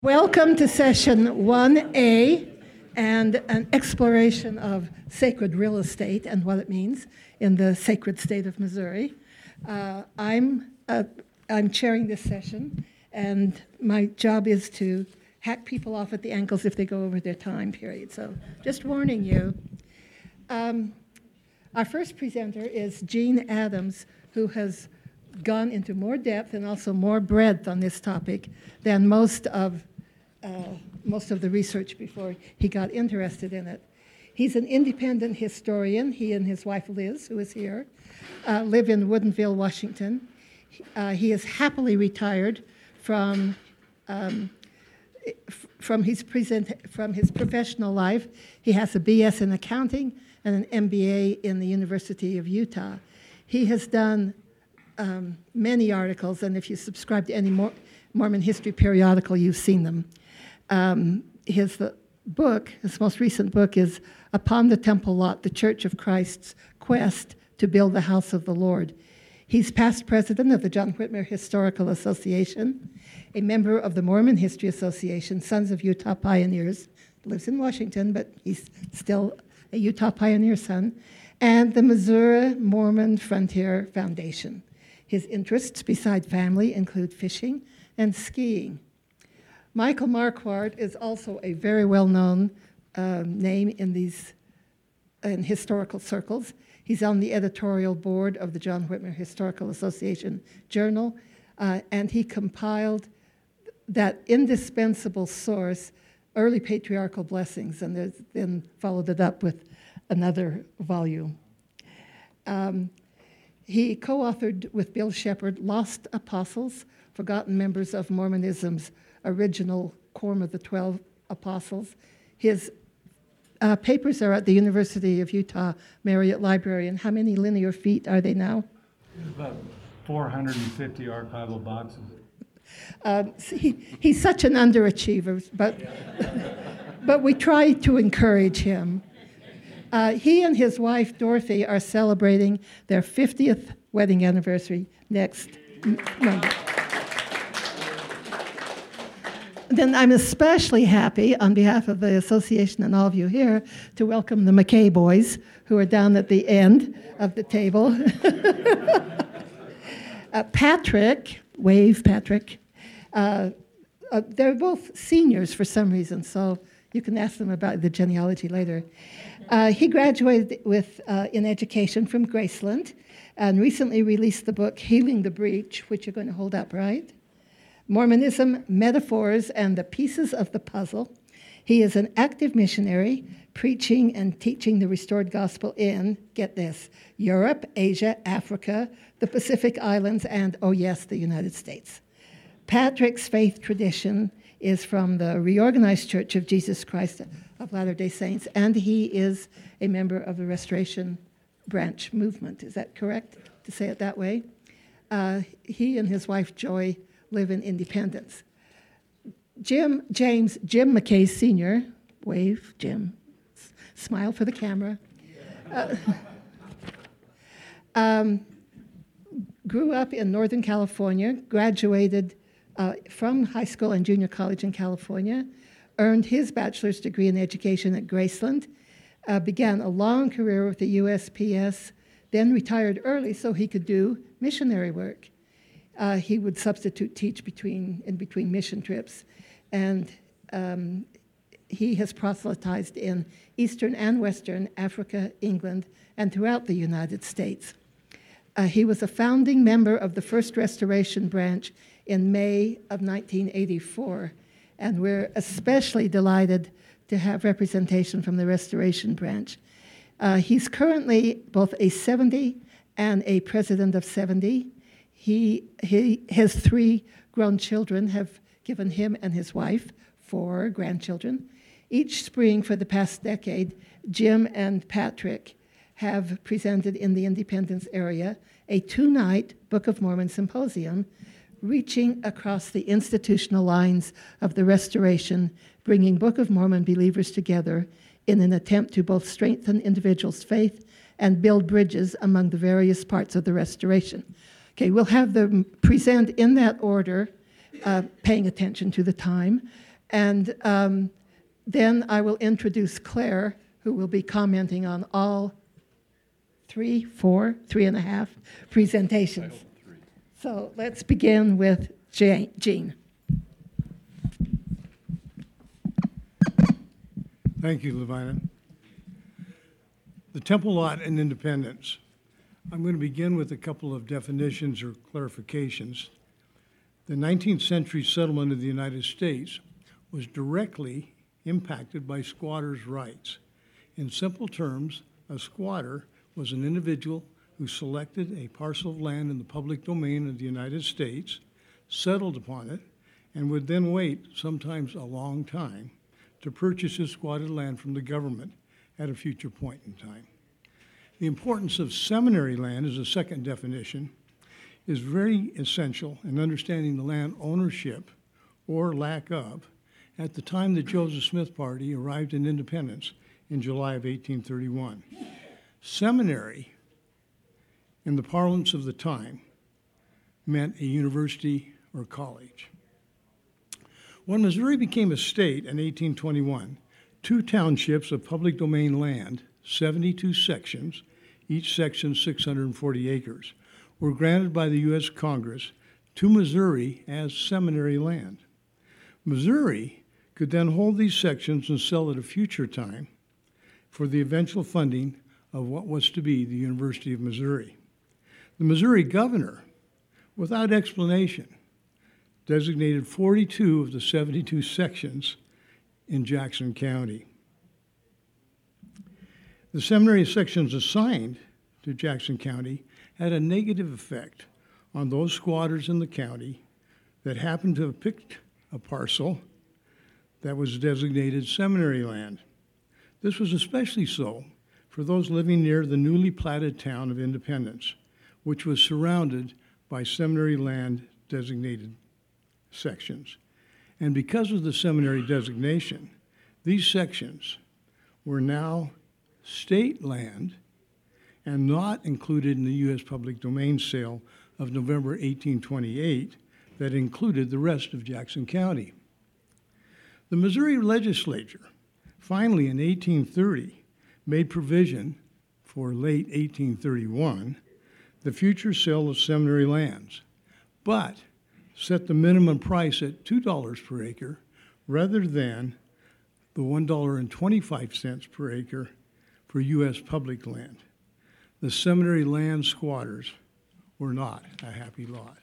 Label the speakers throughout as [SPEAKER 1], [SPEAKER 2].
[SPEAKER 1] Welcome to session 1A and an exploration of sacred real estate and what it means in the sacred state of Missouri. I'm chairing this session, and my job is to hack people off at the ankles if they go over their time period. So just warning you. Our first presenter is Gene Adams, who has gone into more depth and also more breadth on this topic than most of the research before he got interested in it. He's an independent historian. He and his wife Liz, who is here, live in Woodinville, Washington. He is happily retired from his professional life. He has a BS in accounting and an MBA in the University of Utah. He has done many articles, and if you subscribe to any Mormon history periodical, you've seen them. His most recent book is Upon the Temple Lot, The Church of Christ's Quest to Build the House of the Lord. He's past president of the John Whitmer Historical Association, a member of the Mormon History Association, Sons of Utah Pioneers, lives in Washington, but he's still a Utah Pioneer son, and the Missouri Mormon Frontier Foundation. His interests, beside family, include fishing and skiing. Michael Marquardt is also a very well-known name in historical circles. He's on the editorial board of the John Whitmer Historical Association Journal, and he compiled that indispensable source, Early Patriarchal Blessings, and then followed it up with another volume. He co-authored with Bill Shepard Lost Apostles, Forgotten Members of Mormonism's Original Quorum of the 12 Apostles. His papers are at the University of Utah Marriott Library. And how many linear feet are they now?
[SPEAKER 2] About 450 archival boxes.
[SPEAKER 1] He's such an underachiever, but we try to encourage him. He and his wife, Dorothy, are celebrating their 50th wedding anniversary next Monday. Then I'm especially happy, on behalf of the association and all of you here, to welcome the McKay boys, who are down at the end of the table. Patrick, wave Patrick. They're both seniors for some reason, so you can ask them about the genealogy later. He graduated in education from Graceland and recently released the book Healing the Breach, which you're going to hold up, right? Mormonism, Metaphors, and the Pieces of the Puzzle. He is an active missionary, preaching and teaching the restored gospel in, get this, Europe, Asia, Africa, the Pacific Islands, and, oh yes, the United States. Patrick's faith tradition is from the Reorganized Church of Jesus Christ of Latter-day Saints, and he is a member of the Restoration Branch movement. Is that correct to say it that way? He and his wife, Joy, live in Independence. Jim McKay Sr., wave, Jim, smile for the camera, grew up in Northern California, graduated from high school and junior college in California, earned his bachelor's degree in education at Graceland, began a long career with the USPS, then retired early so he could do missionary work. He would substitute teach in between mission trips, and he has proselytized in Eastern and Western Africa, England, and throughout the United States. He was a founding member of the First Restoration Branch in May of 1984, and we're especially delighted to have representation from the Restoration Branch. He's currently both a 70 and a president of 70. He has 3 grown children, have given him and his wife 4 grandchildren. Each spring for the past decade, Jim and Patrick have presented in the Independence area a 2-night Book of Mormon symposium, reaching across the institutional lines of the Restoration, bringing Book of Mormon believers together in an attempt to both strengthen individuals' faith and build bridges among the various parts of the Restoration. Okay, we'll have them present in that order, paying attention to the time. And then I will introduce Claire, who will be commenting on all three and a half presentations. So let's begin with Jean.
[SPEAKER 3] Thank you, Levina. The Temple Lot and Independence. I'm going to begin with a couple of definitions or clarifications. The 19th century settlement of the United States was directly impacted by squatters' rights. In simple terms, a squatter was an individual who selected a parcel of land in the public domain of the United States, settled upon it, and would then wait, sometimes a long time, to purchase his squatted land from the government at a future point in time. The importance of seminary land as a second definition is very essential in understanding the land ownership, or lack of, at the time the Joseph Smith Party arrived in Independence in July of 1831. Seminary, in the parlance of the time, meant a university or college. When Missouri became a state in 1821, 2 townships of public domain land, 72 sections, each section 640 acres, were granted by the U.S. Congress to Missouri as seminary land. Missouri could then hold these sections and sell at a future time for the eventual funding of what was to be the University of Missouri. The Missouri governor, without explanation, designated 42 of the 72 sections in Jackson County. The seminary sections assigned to Jackson County had a negative effect on those squatters in the county that happened to have picked a parcel that was designated seminary land. This was especially so for those living near the newly platted town of Independence, which was surrounded by seminary land designated sections. And because of the seminary designation, these sections were now state land and not included in the U.S. public domain sale of November 1828 that included the rest of Jackson County. The Missouri legislature finally in 1830 made provision for late 1831 the future sale of seminary lands, but set the minimum price at $2 per acre rather than the $1.25 per acre for U.S. public land. The seminary land squatters were not a happy lot.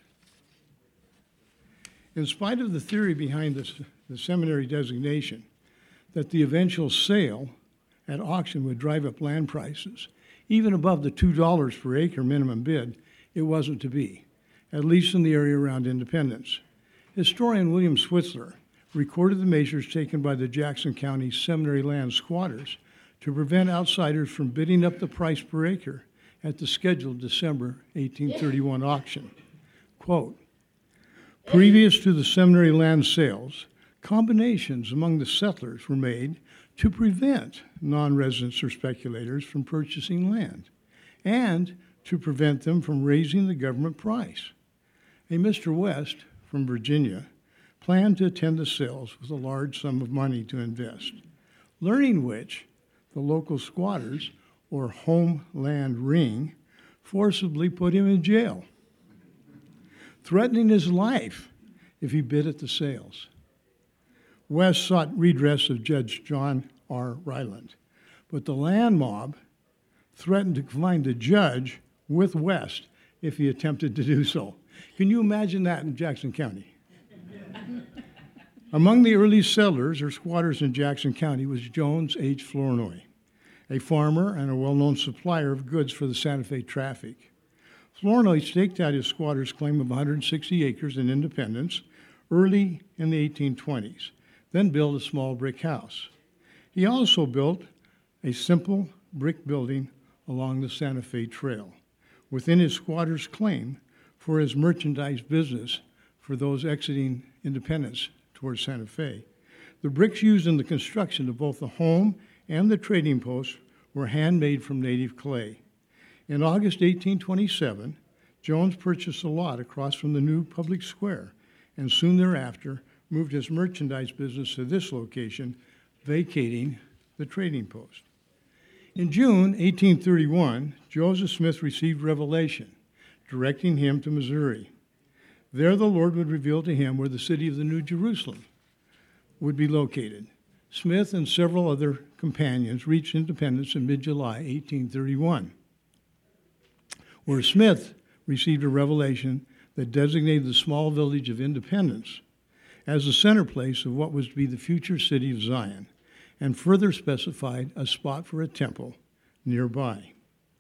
[SPEAKER 3] In spite of the theory behind the seminary designation that the eventual sale at auction would drive up land prices, even above the $2 per acre minimum bid, it wasn't to be, at least in the area around Independence. Historian William Switzler recorded the measures taken by the Jackson County seminary land squatters to prevent outsiders from bidding up the price per acre at the scheduled December 1831 auction. Quote, previous to the seminary land sales, combinations among the settlers were made to prevent non-residents or speculators from purchasing land and to prevent them from raising the government price. A Mr. West from Virginia planned to attend the sales with a large sum of money to invest, learning which the local squatters, or Homeland Ring, forcibly put him in jail, threatening his life if he bid at the sales. West sought redress of Judge John R. Ryland, but the land mob threatened to confine the judge with West if he attempted to do so. Can you imagine that in Jackson County? Among the early settlers or squatters in Jackson County was Jones H. Flournoy, a farmer and a well-known supplier of goods for the Santa Fe traffic. Flournoy staked out his squatter's claim of 160 acres in Independence early in the 1820s, then built a small brick house. He also built a simple brick building along the Santa Fe Trail within his squatter's claim for his merchandise business for those exiting Independence towards Santa Fe. The bricks used in the construction of both the home and the trading post were handmade from native clay. In August 1827, Jones purchased a lot across from the new public square and soon thereafter moved his merchandise business to this location, vacating the trading post. In June 1831, Joseph Smith received revelation, directing him to Missouri. There the Lord would reveal to him where the city of the New Jerusalem would be located. Smith and several other companions reached Independence in mid-July 1831, where Smith received a revelation that designated the small village of Independence as the center place of what was to be the future city of Zion, and further specified a spot for a temple nearby.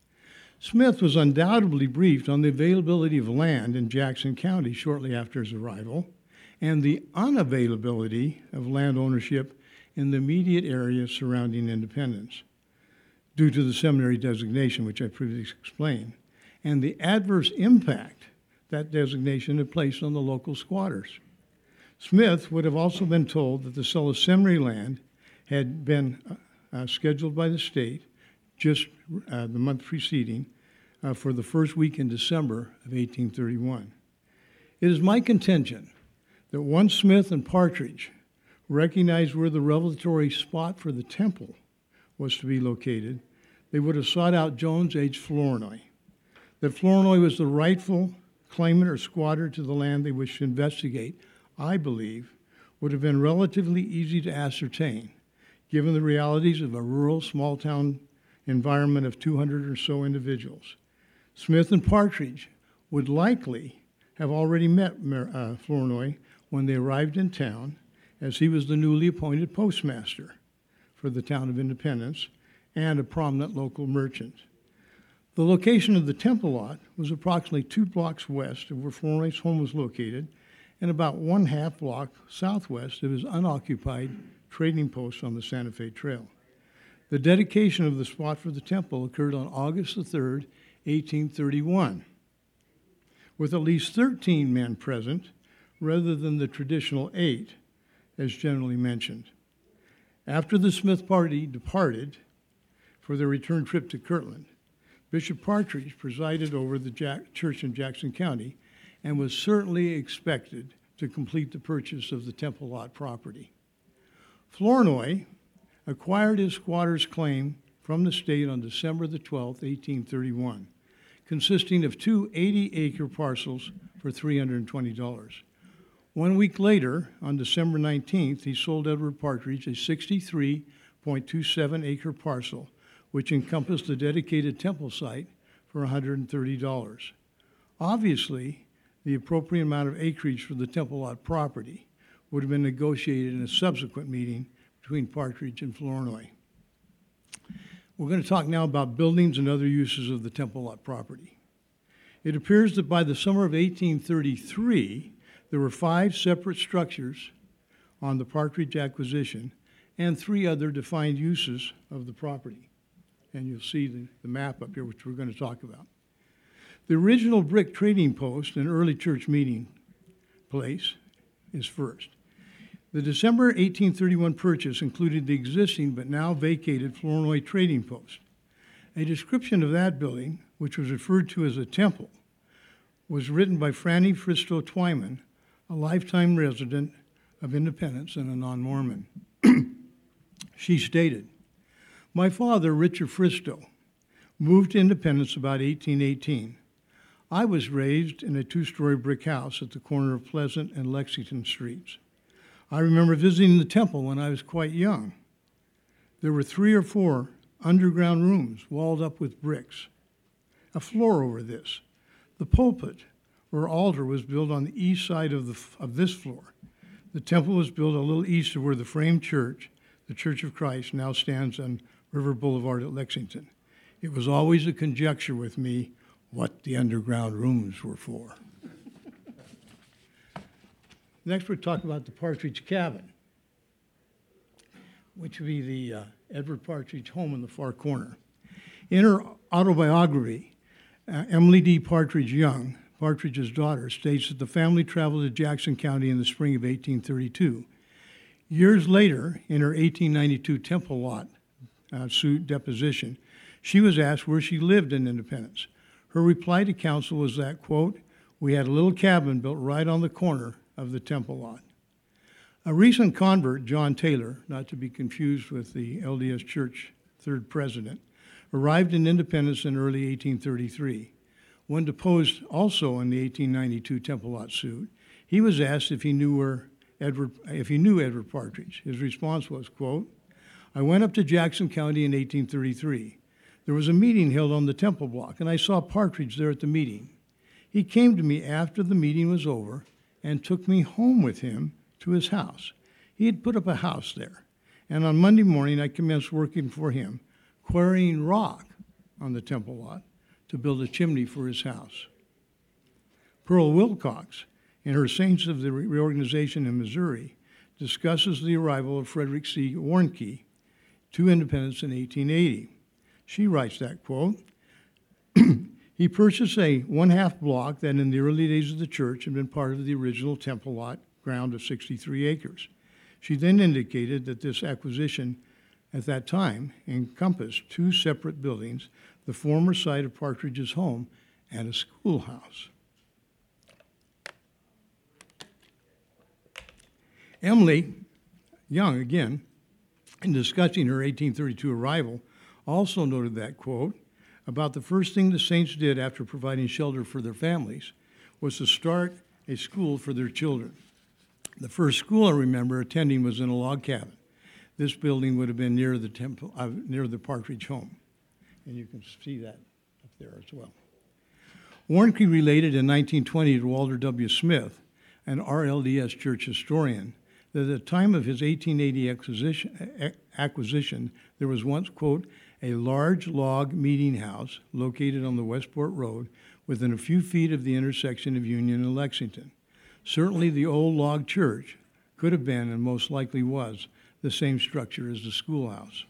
[SPEAKER 3] Smith was undoubtedly briefed on the availability of land in Jackson County shortly after his arrival, and the unavailability of land ownership in the immediate area surrounding Independence, due to the seminary designation, which I previously explained, and the adverse impact that designation had placed on the local squatters. Smith would have also been told that the sale of seminary land had been scheduled by the state just the month preceding for the first week in December of 1831. It is my contention that once Smith and Partridge recognized where the revelatory spot for the temple was to be located, they would have sought out Jones H. Flournoy. That Flournoy was the rightful claimant or squatter to the land they wished to investigate, I believe, would have been relatively easy to ascertain, given the realities of a rural, small-town environment of 200 or so individuals. Smith and Partridge would likely have already met Flournoy when they arrived in town, as he was the newly appointed postmaster for the town of Independence and a prominent local merchant. The location of the temple lot was approximately 2 blocks west of where Flournoy's home was located and about 1/2 block southwest of his unoccupied trading post on the Santa Fe Trail. The dedication of the spot for the temple occurred on August the 3rd, 1831, with at least 13 men present rather than the traditional 8, as generally mentioned. After the Smith party departed for their return trip to Kirtland, Bishop Partridge presided over the church in Jackson County and was certainly expected to complete the purchase of the temple lot property. Flournoy acquired his squatter's claim from the state on December the 12th, 1831, consisting of 2 80-acre parcels for $320. 1 week later, on December 19th, he sold Edward Partridge a 63.27-acre parcel, which encompassed the dedicated temple site, for $130. Obviously, the appropriate amount of acreage for the temple lot property would have been negotiated in a subsequent meeting between Partridge and Flournoy. We're going to talk now about buildings and other uses of the temple lot property. It appears that by the summer of 1833, there were 5 separate structures on the Partridge acquisition and 3 other defined uses of the property. And you'll see the map up here, which we're going to talk about. The original brick trading post and early church meeting place is first. The December 1831 purchase included the existing but now vacated Flournoy trading post. A description of that building, which was referred to as a temple, was written by Franny Fristo Twyman, a lifetime resident of Independence and a non-Mormon. She stated, "My father, Richard Fristo, moved to Independence about 1818. I was raised in a 2-story brick house at the corner of Pleasant and Lexington Streets. I remember visiting the temple when I was quite young. There were 3 or 4 underground rooms walled up with bricks, a floor over this. The pulpit or altar was built on the east side of this floor. The temple was built a little east of where the framed church, the Church of Christ, now stands on River Boulevard at Lexington. It was always a conjecture with me what the underground rooms were for." Next, we'll talk about the Partridge Cabin, which would be the Edward Partridge home in the far corner. In her autobiography, Emily D. Partridge Young, Partridge's daughter, states that the family traveled to Jackson County in the spring of 1832. Years later, in her 1892 temple lot suit deposition, she was asked where she lived in Independence. Her reply to counsel was that, quote, "We had a little cabin built right on the corner of the temple lot." A recent convert, John Taylor, not to be confused with the LDS Church third president, arrived in Independence in early 1833. When deposed also in the 1892 Temple Lot suit, he was asked if he knew Edward Partridge. His response was, quote, "I went up to Jackson County in 1833. There was a meeting held on the Temple Block, and I saw Partridge there at the meeting. He came to me after the meeting was over and took me home with him to his house. He had put up a house there, and on Monday morning I commenced working for him, quarrying rock on the Temple Lot to build a chimney for his house." Pearl Wilcox, in her Saints of the Reorganization in Missouri, discusses the arrival of Frederick C. Warnke to Independence in 1880. She writes that, quote, "He purchased a one-half block that in the early days of the church had been part of the original Temple Lot ground of 63 acres. She then indicated that this acquisition at that time encompassed two separate buildings, the former site of Partridge's home and a schoolhouse." Emily Young, again, in discussing her 1832 arrival, also noted that, quote, "About the first thing the Saints did after providing shelter for their families was to start a school for their children. The first school I remember attending was in a log cabin. This building would have been near the Partridge home." And you can see that up there as well. Warnke related in 1920 to Walter W. Smith, an RLDS church historian, that at the time of his 1880 acquisition, there was once, quote, "a large log meeting house located on the Westport Road within a few feet of the intersection of Union and Lexington. Certainly the old log church could have been, and most likely was, the same structure as the schoolhouse."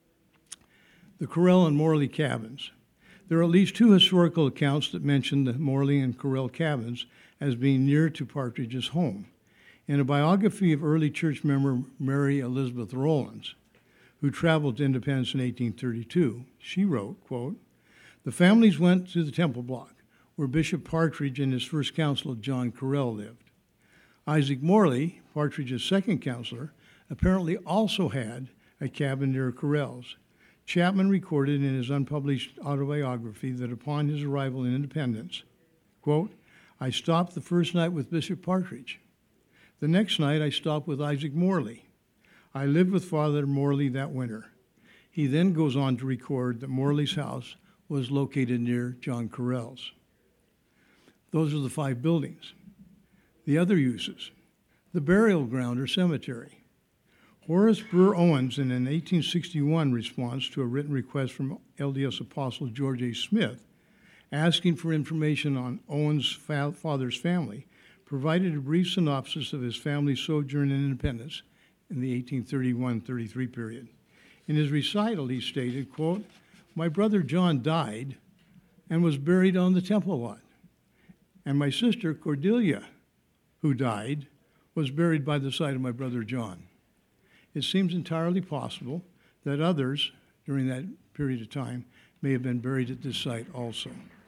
[SPEAKER 3] The Correll and Morley cabins. There are at least two historical accounts that mention the Morley and Correll cabins as being near to Partridge's home. In a biography of early church member Mary Elizabeth Rollins, who traveled to Independence in 1832, she wrote, quote, "The families went to the Temple Block, where Bishop Partridge and his first counselor, John Correll, lived. Isaac Morley, Partridge's second counselor, apparently also had a cabin near Correll's. Chapman recorded in his unpublished autobiography that upon his arrival in Independence, quote, "I stopped the first night with Bishop Partridge. The next night I stopped with Isaac Morley. I lived with Father Morley that winter." He then goes on to record that Morley's house was located near John Correll's. Those are the 5 buildings. The other uses: the burial ground or cemetery. Horace Burr Owens, in an 1861 response to a written request from LDS Apostle George A. Smith, asking for information on Owens' father's family, provided a brief synopsis of his family's sojourn in Independence in the 1831-33 period. In his recital, he stated, quote, "My brother John died and was buried on the Temple Lot, and my sister Cordelia, who died, was buried by the side of my brother John. It seems entirely possible that others during that period of time may have been buried at this site also."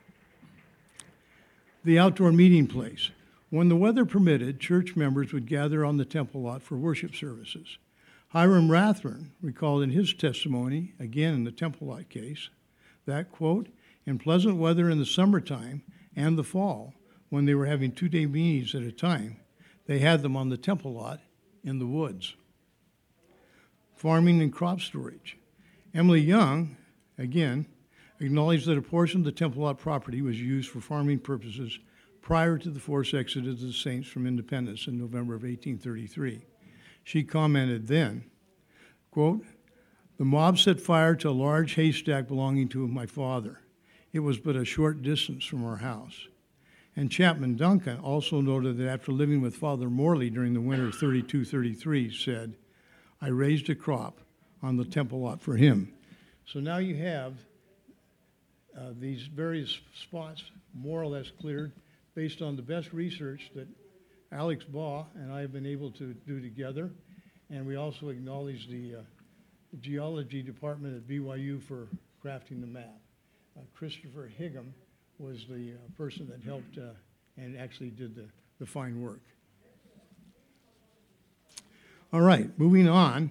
[SPEAKER 3] The outdoor meeting place. When the weather permitted, church members would gather on the Temple Lot for worship services. Hiram Rathburn recalled in his testimony, again in the Temple Lot case, that, quote, "In pleasant weather in the summertime and the fall, when they were having 2-day meetings at a time, they had them on the Temple Lot in the woods." Farming and crop storage. Emily Young, again, acknowledged that a portion of the Temple Lot property was used for farming purposes prior to the forced exodus of the Saints from Independence in November of 1833. She commented then, quote, "The mob set fire to a large haystack belonging to my father. It was but a short distance from our house." And Chapman Duncan also noted that after living with Father Morley during the winter of 32-33, said, "I raised a crop on the Temple Lot for him." So now you have these various spots more or less cleared based on the best research that Alex Baugh and I have been able to do together. And we also acknowledge the geology department at BYU for crafting the map. Christopher Higham was the person that helped and actually did the fine work. All right, moving on.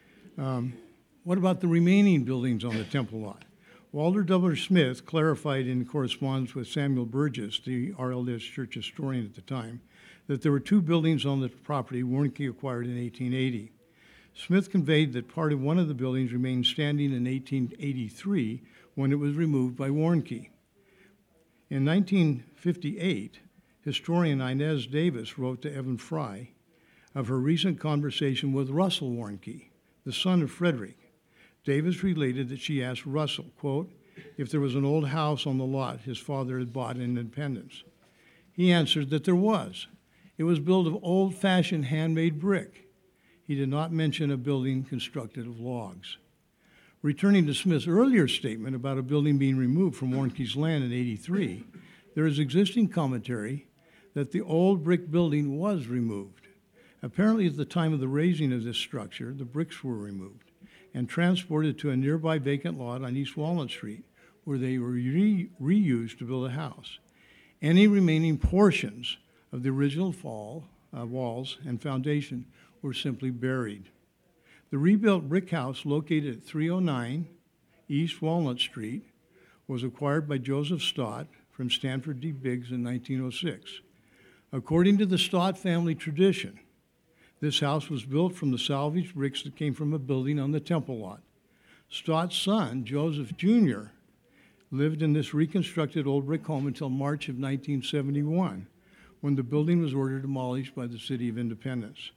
[SPEAKER 3] What about the remaining buildings on the temple lot? Walter W. Smith clarified in correspondence with Samuel Burgess, the RLDS church historian at the time, that there were two buildings on the property Warnke acquired in 1880. Smith conveyed that part of one of the buildings remained standing in 1883 when it was removed by Warnke. In 1958, historian Inez Davis wrote to Evan Fry of her recent conversation with Russell Warnke, the son of Frederick. Davis related that she asked Russell, quote, if there was an old house on the lot his father had bought in Independence. He answered that there was. It was built of old-fashioned handmade brick. He did not mention a building constructed of logs. Returning to Smith's earlier statement about a building being removed from Warnke's land in 83, there is existing commentary that the old brick building was removed. Apparently, at the time of the raising of this structure, the bricks were removed and transported to a nearby vacant lot on East Walnut Street, where they were reused to build a house. Any remaining portions of the original walls and foundation were simply buried. The rebuilt brick house located at 309 East Walnut Street was acquired by Joseph Stott from Stanford D. Biggs in 1906. According to the Stott family tradition, this house was built from the salvaged bricks that came from a building on the temple lot. Stott's son, Joseph Jr., lived in this reconstructed old brick home until March of 1971, when the building was ordered demolished by the City of Independence.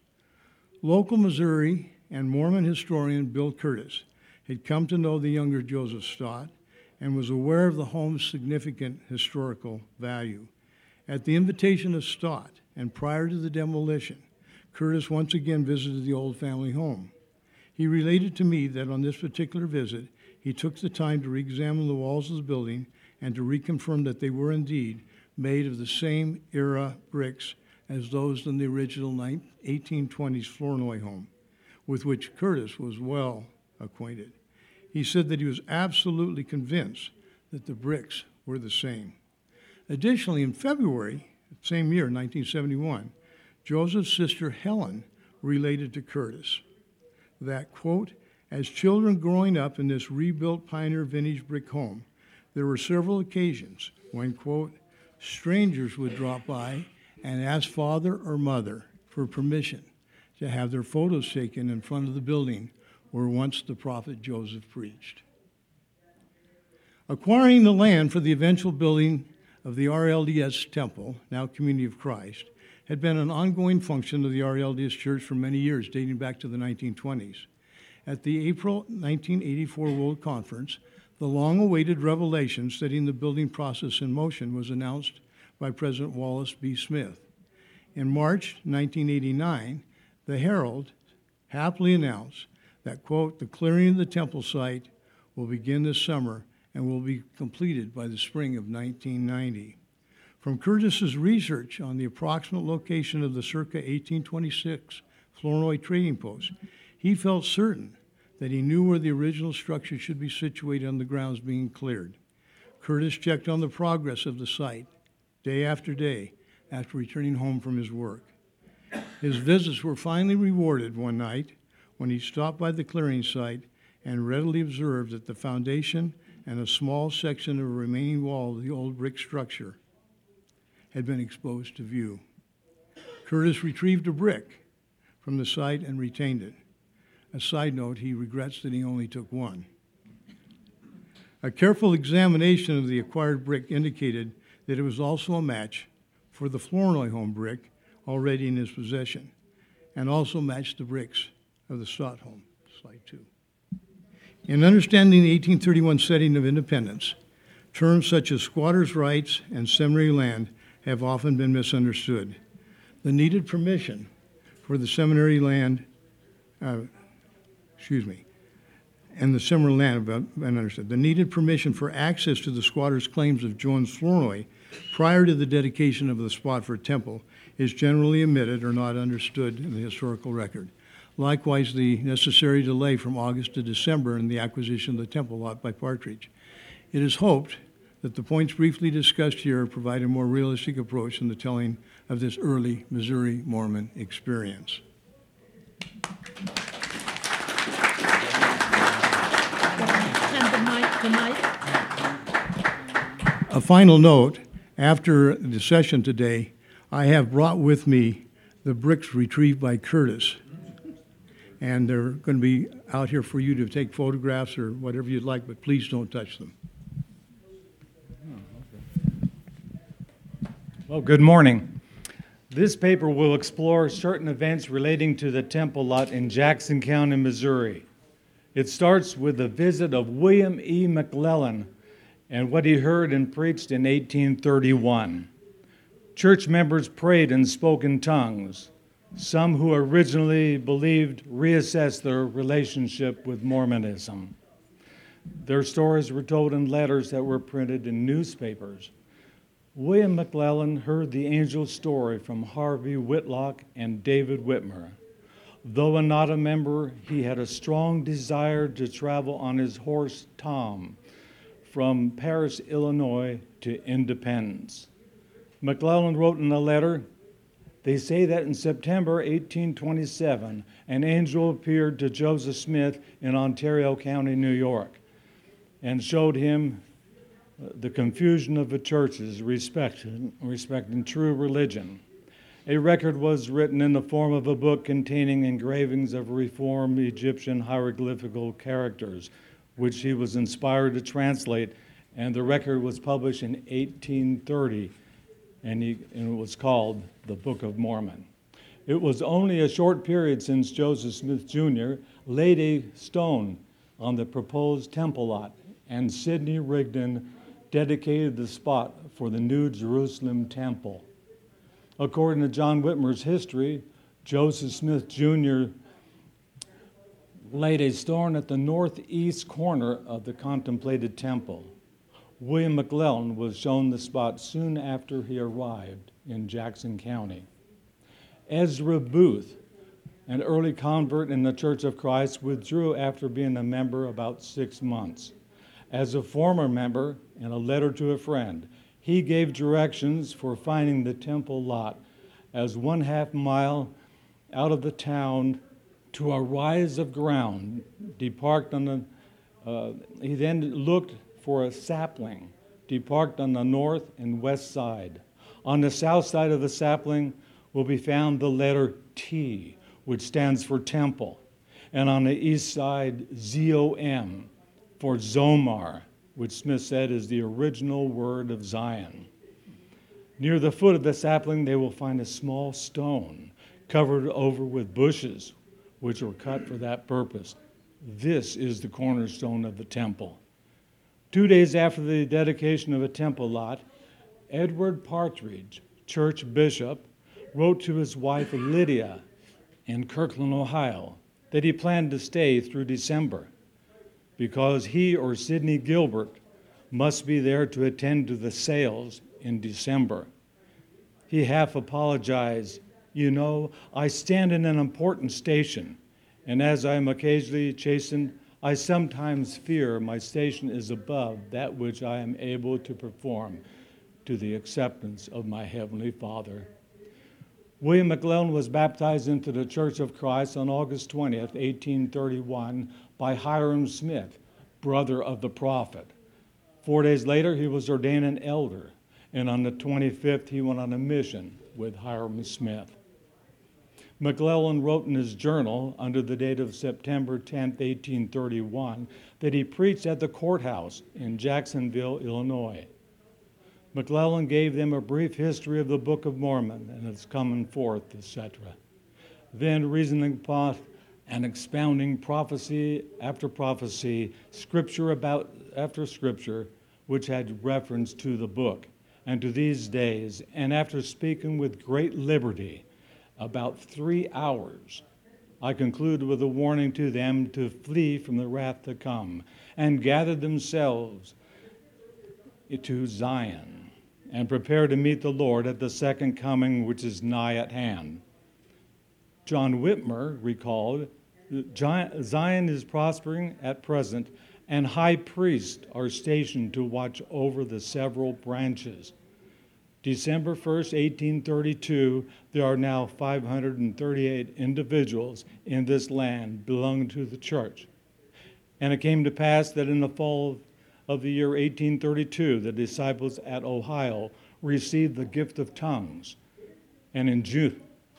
[SPEAKER 3] Local Missouri and Mormon historian Bill Curtis had come to know the younger Joseph Stott and was aware of the home's significant historical value. At the invitation of Stott, and prior to the demolition, Curtis once again visited the old family home. He related to me that on this particular visit, he took the time to re-examine the walls of the building and to reconfirm that they were indeed made of the same era bricks as those in the original 1820s Flournoy home, with which Curtis was well acquainted. He said that he was absolutely convinced that the bricks were the same. Additionally, in February, same year, 1971, Joseph's sister Helen related to Curtis that, quote, as children growing up in this rebuilt pioneer vintage brick home, there were several occasions when, quote, strangers would drop by and ask father or mother for permission to have their photos taken in front of the building where once the prophet Joseph preached. Acquiring the land for the eventual building of the RLDS Temple, now Community of Christ, had been an ongoing function of the RLDS Church for many years, dating back to the 1920s. At the April 1984 World Conference, the long-awaited revelation setting the building process in motion was announced by President Wallace B. Smith. In March 1989, the Herald happily announced that, quote, the clearing of the temple site will begin this summer and will be completed by the spring of 1990. From Curtis's research on the approximate location of the circa 1826 Flournoy trading post, he felt certain that he knew where the original structure should be situated on the grounds being cleared. Curtis checked on the progress of the site day after day after returning home from his work. His visits were finally rewarded one night when he stopped by the clearing site and readily observed that the foundation and a small section of the remaining wall of the old brick structure had been exposed to view. Curtis retrieved a brick from the site and retained it. A side note, he regrets that he only took one. A careful examination of the acquired brick indicated that it was also a match for the Flournoy home brick already in his possession, and also matched the bricks of the Stott home. Slide 2. In understanding the 1831 setting of independence, terms such as squatters' rights and seminary land have often been misunderstood. The needed permission for the seminary land, and the seminary land have been understood. The needed permission for access to the squatters' claims of Jones Flournoy prior to the dedication of the spot for a temple is generally omitted or not understood in the historical record. Likewise, the necessary delay from August to December in the acquisition of the temple lot by Partridge. It is hoped that the points briefly discussed here provide a more realistic approach in the telling of this early Missouri Mormon experience.
[SPEAKER 1] the mic.
[SPEAKER 3] A final note, after the session today, I have brought with me the bricks retrieved by Curtis. And they're going to be out here for you to take photographs or whatever you'd like, but please don't touch them.
[SPEAKER 2] Well, good morning. This paper will explore certain events relating to the Temple Lot in Jackson County, Missouri. It starts with the visit of William E. McLellin and what he heard and preached in 1831. Church members prayed and spoke in tongues. Some who originally believed reassessed their relationship with Mormonism. Their stories were told in letters that were printed in newspapers. William McLellin heard the angel story from Harvey Whitlock and David Whitmer. Though not a member, he had a strong desire to travel on his horse Tom from Paris, Illinois to Independence. McLellin wrote in a letter, "They say that in September 1827, an angel appeared to Joseph Smith in Ontario County, New York, and showed him the confusion of the churches respecting true religion. A record was written in the form of a book containing engravings of Reformed Egyptian hieroglyphical characters, which he was inspired to translate, and the record was published in 1830, and it was called the Book of Mormon. It was only a short period since Joseph Smith Jr. laid a stone on the proposed temple lot, and Sidney Rigdon dedicated the spot for the New Jerusalem Temple. According to John Whitmer's history, Joseph Smith Jr. laid a stone at the northeast corner of the contemplated temple. William McLellin was shown the spot soon after he arrived in Jackson County. Ezra Booth, an early convert in the Church of Christ, withdrew after being a member about 6 months. As a former member, in a letter to a friend, he gave directions for finding the temple lot as 1/2 mile out of the town to a rise of ground. He then looked for a sapling, deparked on the north and west side. On the south side of the sapling will be found the letter T, which stands for temple, and on the east side, ZOM, for Zomar, which Smith said is the original word of Zion. Near the foot of the sapling, they will find a small stone covered over with bushes, which were cut for that purpose. This is the cornerstone of the temple. 2 days after the dedication of a temple lot, Edward Partridge, church bishop, wrote to his wife Lydia in Kirkland, Ohio, that he planned to stay through December, because he or Sidney Gilbert must be there to attend to the sales in December. He half apologized, "You know, I stand in an important station, and as I am occasionally chastened, I sometimes fear my station is above that which I am able to perform to the acceptance of my Heavenly Father." William McLellin was baptized into the Church of Christ on August 20th, 1831, by Hiram Smith, brother of the prophet. 4 days later, he was ordained an elder, and on the 25th, he went on a mission with Hiram Smith. McLellin wrote in his journal, under the date of September 10th, 1831, that he preached at the courthouse in Jacksonville, Illinois. McLellin gave them a brief history of the Book of Mormon and its coming forth, etc. Then, reasoning upon and expounding prophecy after prophecy, scripture after scripture, which had reference to the book and to these days, and after speaking with great liberty, about 3 hours, I concluded with a warning to them to flee from the wrath to come, and gather themselves to Zion, and prepare to meet the Lord at the second coming, which is nigh at hand. John Whitmer recalled, Zion is prospering at present, and high priests are stationed to watch over the several branches. December 1st, 1832, there are now 538 individuals in this land belonging to the church. And it came to pass that in the fall of the year 1832, the disciples at Ohio received the gift of tongues. And in June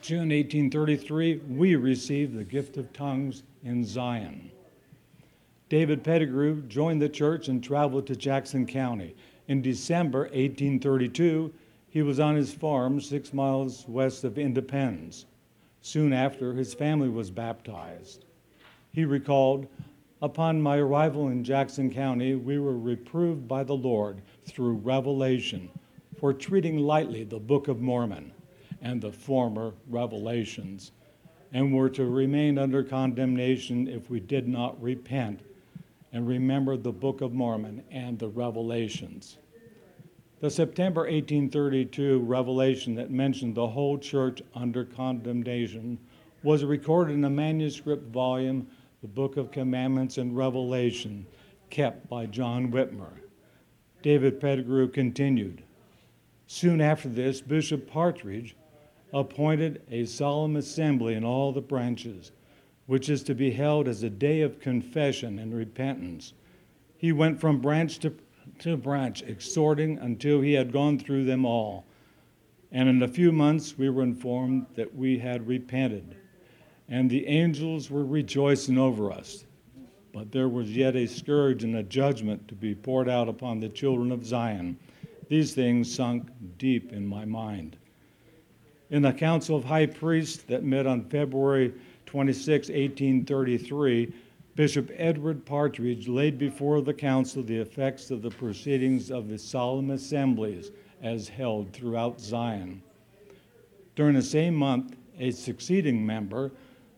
[SPEAKER 2] 1833, we received the gift of tongues in Zion. David Pettigrew joined the church and traveled to Jackson County. In December 1832, he was on his farm 6 miles west of Independence. Soon after, his family was baptized. He recalled, "Upon my arrival in Jackson County, we were reproved by the Lord through revelation for treating lightly the Book of Mormon and the former revelations, and were to remain under condemnation if we did not repent and remember the Book of Mormon and the revelations." The September 1832 revelation that mentioned the whole church under condemnation was recorded in a manuscript volume, the Book of Commandments and Revelation, kept by John Whitmer. David Pettigrew continued, "Soon after this, Bishop Partridge appointed a solemn assembly in all the branches, which is to be held as a day of confession and repentance. He went from branch to branch, exhorting until he had gone through them all. And in a few months we were informed that we had repented, and the angels were rejoicing over us. But there was yet a scourge and a judgment to be poured out upon the children of Zion. These things sunk deep in my mind." In the Council of High Priests that met on February 26, 1833, Bishop Edward Partridge laid before the council the effects of the proceedings of the solemn assemblies as held throughout Zion. During the same month, a succeeding member,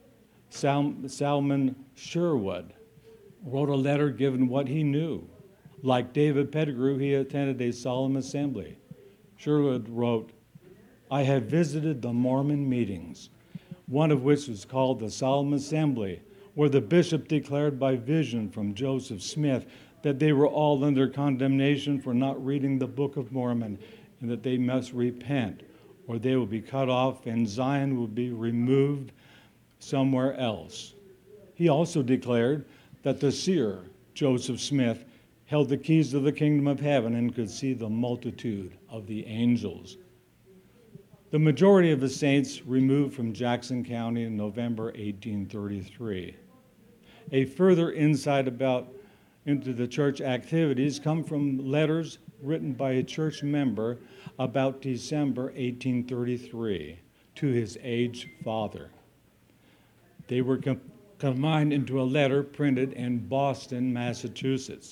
[SPEAKER 2] Salmon Sherwood, wrote a letter giving what he knew. Like David Pettigrew, he attended a solemn assembly. Sherwood wrote, "I have visited the Mormon meetings, one of which was called the Solemn Assembly, where the bishop declared by vision from Joseph Smith that they were all under condemnation for not reading the Book of Mormon, and that they must repent, or they will be cut off and Zion will be removed somewhere else." He also declared that the seer, Joseph Smith, held the keys of the kingdom of heaven and could see the multitude of the angels. The majority of the saints removed from Jackson County in November 1833. A further insight into the church activities come from letters written by a church member about December 1833 to his aged father. They were combined into a letter printed in Boston, Massachusetts.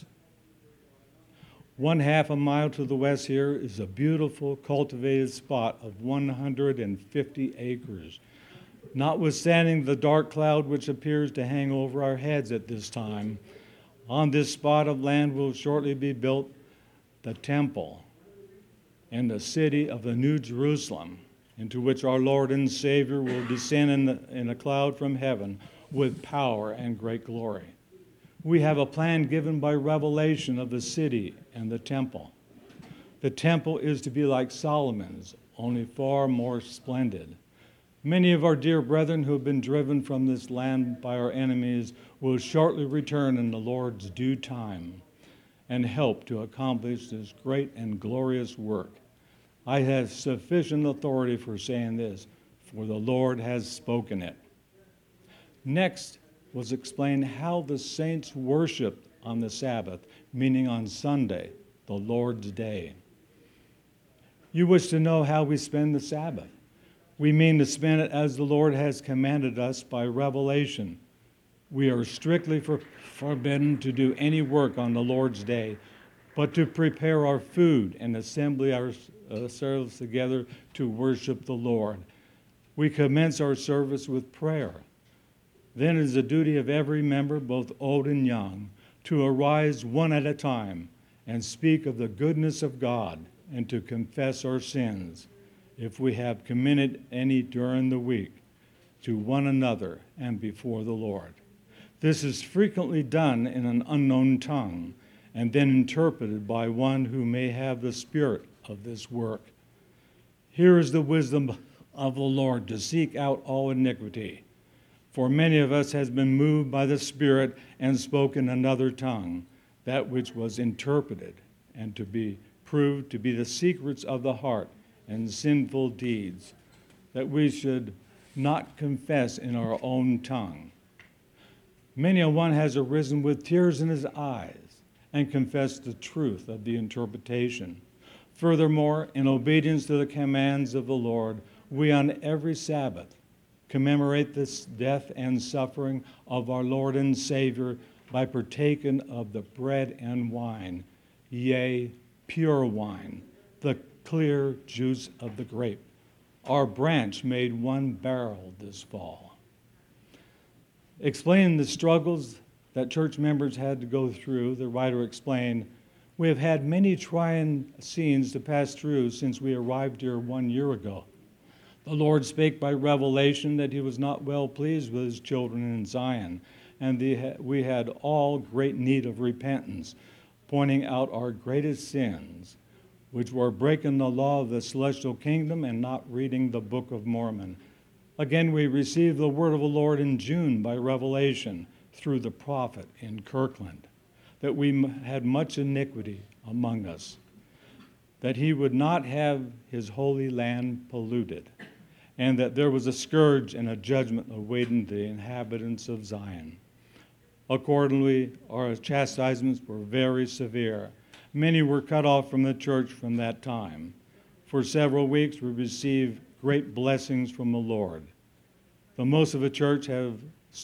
[SPEAKER 2] 1/2 a mile to the west here is a beautiful cultivated spot of 150 acres. Notwithstanding the dark cloud which appears to hang over our heads at this time, on this spot of land will shortly be built the temple and the city of the New Jerusalem, into which our Lord and Savior will descend in a cloud from heaven with power and great glory. We have a plan given by revelation of the city and the temple. The temple is to be like Solomon's, only far more splendid. Many of our dear brethren who have been driven from this land by our enemies will shortly return in the Lord's due time and help to accomplish this great and glorious work. I have sufficient authority for saying this, for the Lord has spoken it. Next was explained how the saints worshiped on the Sabbath, meaning on Sunday, the Lord's day. You wish to know how we spend the Sabbath. We mean to spend it as the Lord has commanded us by revelation. We are strictly forbidden to do any work on the Lord's day, but to prepare our food and assemble ourselves together to worship the Lord. We commence our service with prayer. Then it is the duty of every member, both old and young, to arise one at a time and speak of the goodness of God and to confess our sins, if we have committed any during the week, to one another and before the Lord. This is frequently done in an unknown tongue and then interpreted by one who may have the spirit of this work. Here is the wisdom of the Lord to seek out all iniquity. For many of us has been moved by the Spirit and spoken another tongue. that which was interpreted, and to be proved to be the secrets of the heart and sinful deeds, that we should not confess in our own tongue. Many a one has arisen with tears in his eyes and confessed the truth of the interpretation. Furthermore, in obedience to the commands of the Lord, we on every Sabbath commemorate this death and suffering of our Lord and Savior by partaking of the bread and wine, yea, pure wine, the clear juice of the grape. Our branch made one barrel this fall. Explaining the struggles that church members had to go through, the writer explained, "We have had many trying scenes to pass through since we arrived here 1 year ago. The Lord spake by revelation that he was not well pleased with his children in Zion, and we had all great need of repentance, pointing out our greatest sins, which were breaking the law of the celestial kingdom and not reading the Book of Mormon. Again, we received the word of the Lord in June by revelation through the prophet in Kirkland, that we had much iniquity among us, that he would not have his holy land polluted, and that there was a scourge and a judgment awaiting the inhabitants of Zion. Accordingly, our chastisements were very severe. Many were cut off from the church from that time. For several weeks we received great blessings from the Lord. The most of the church have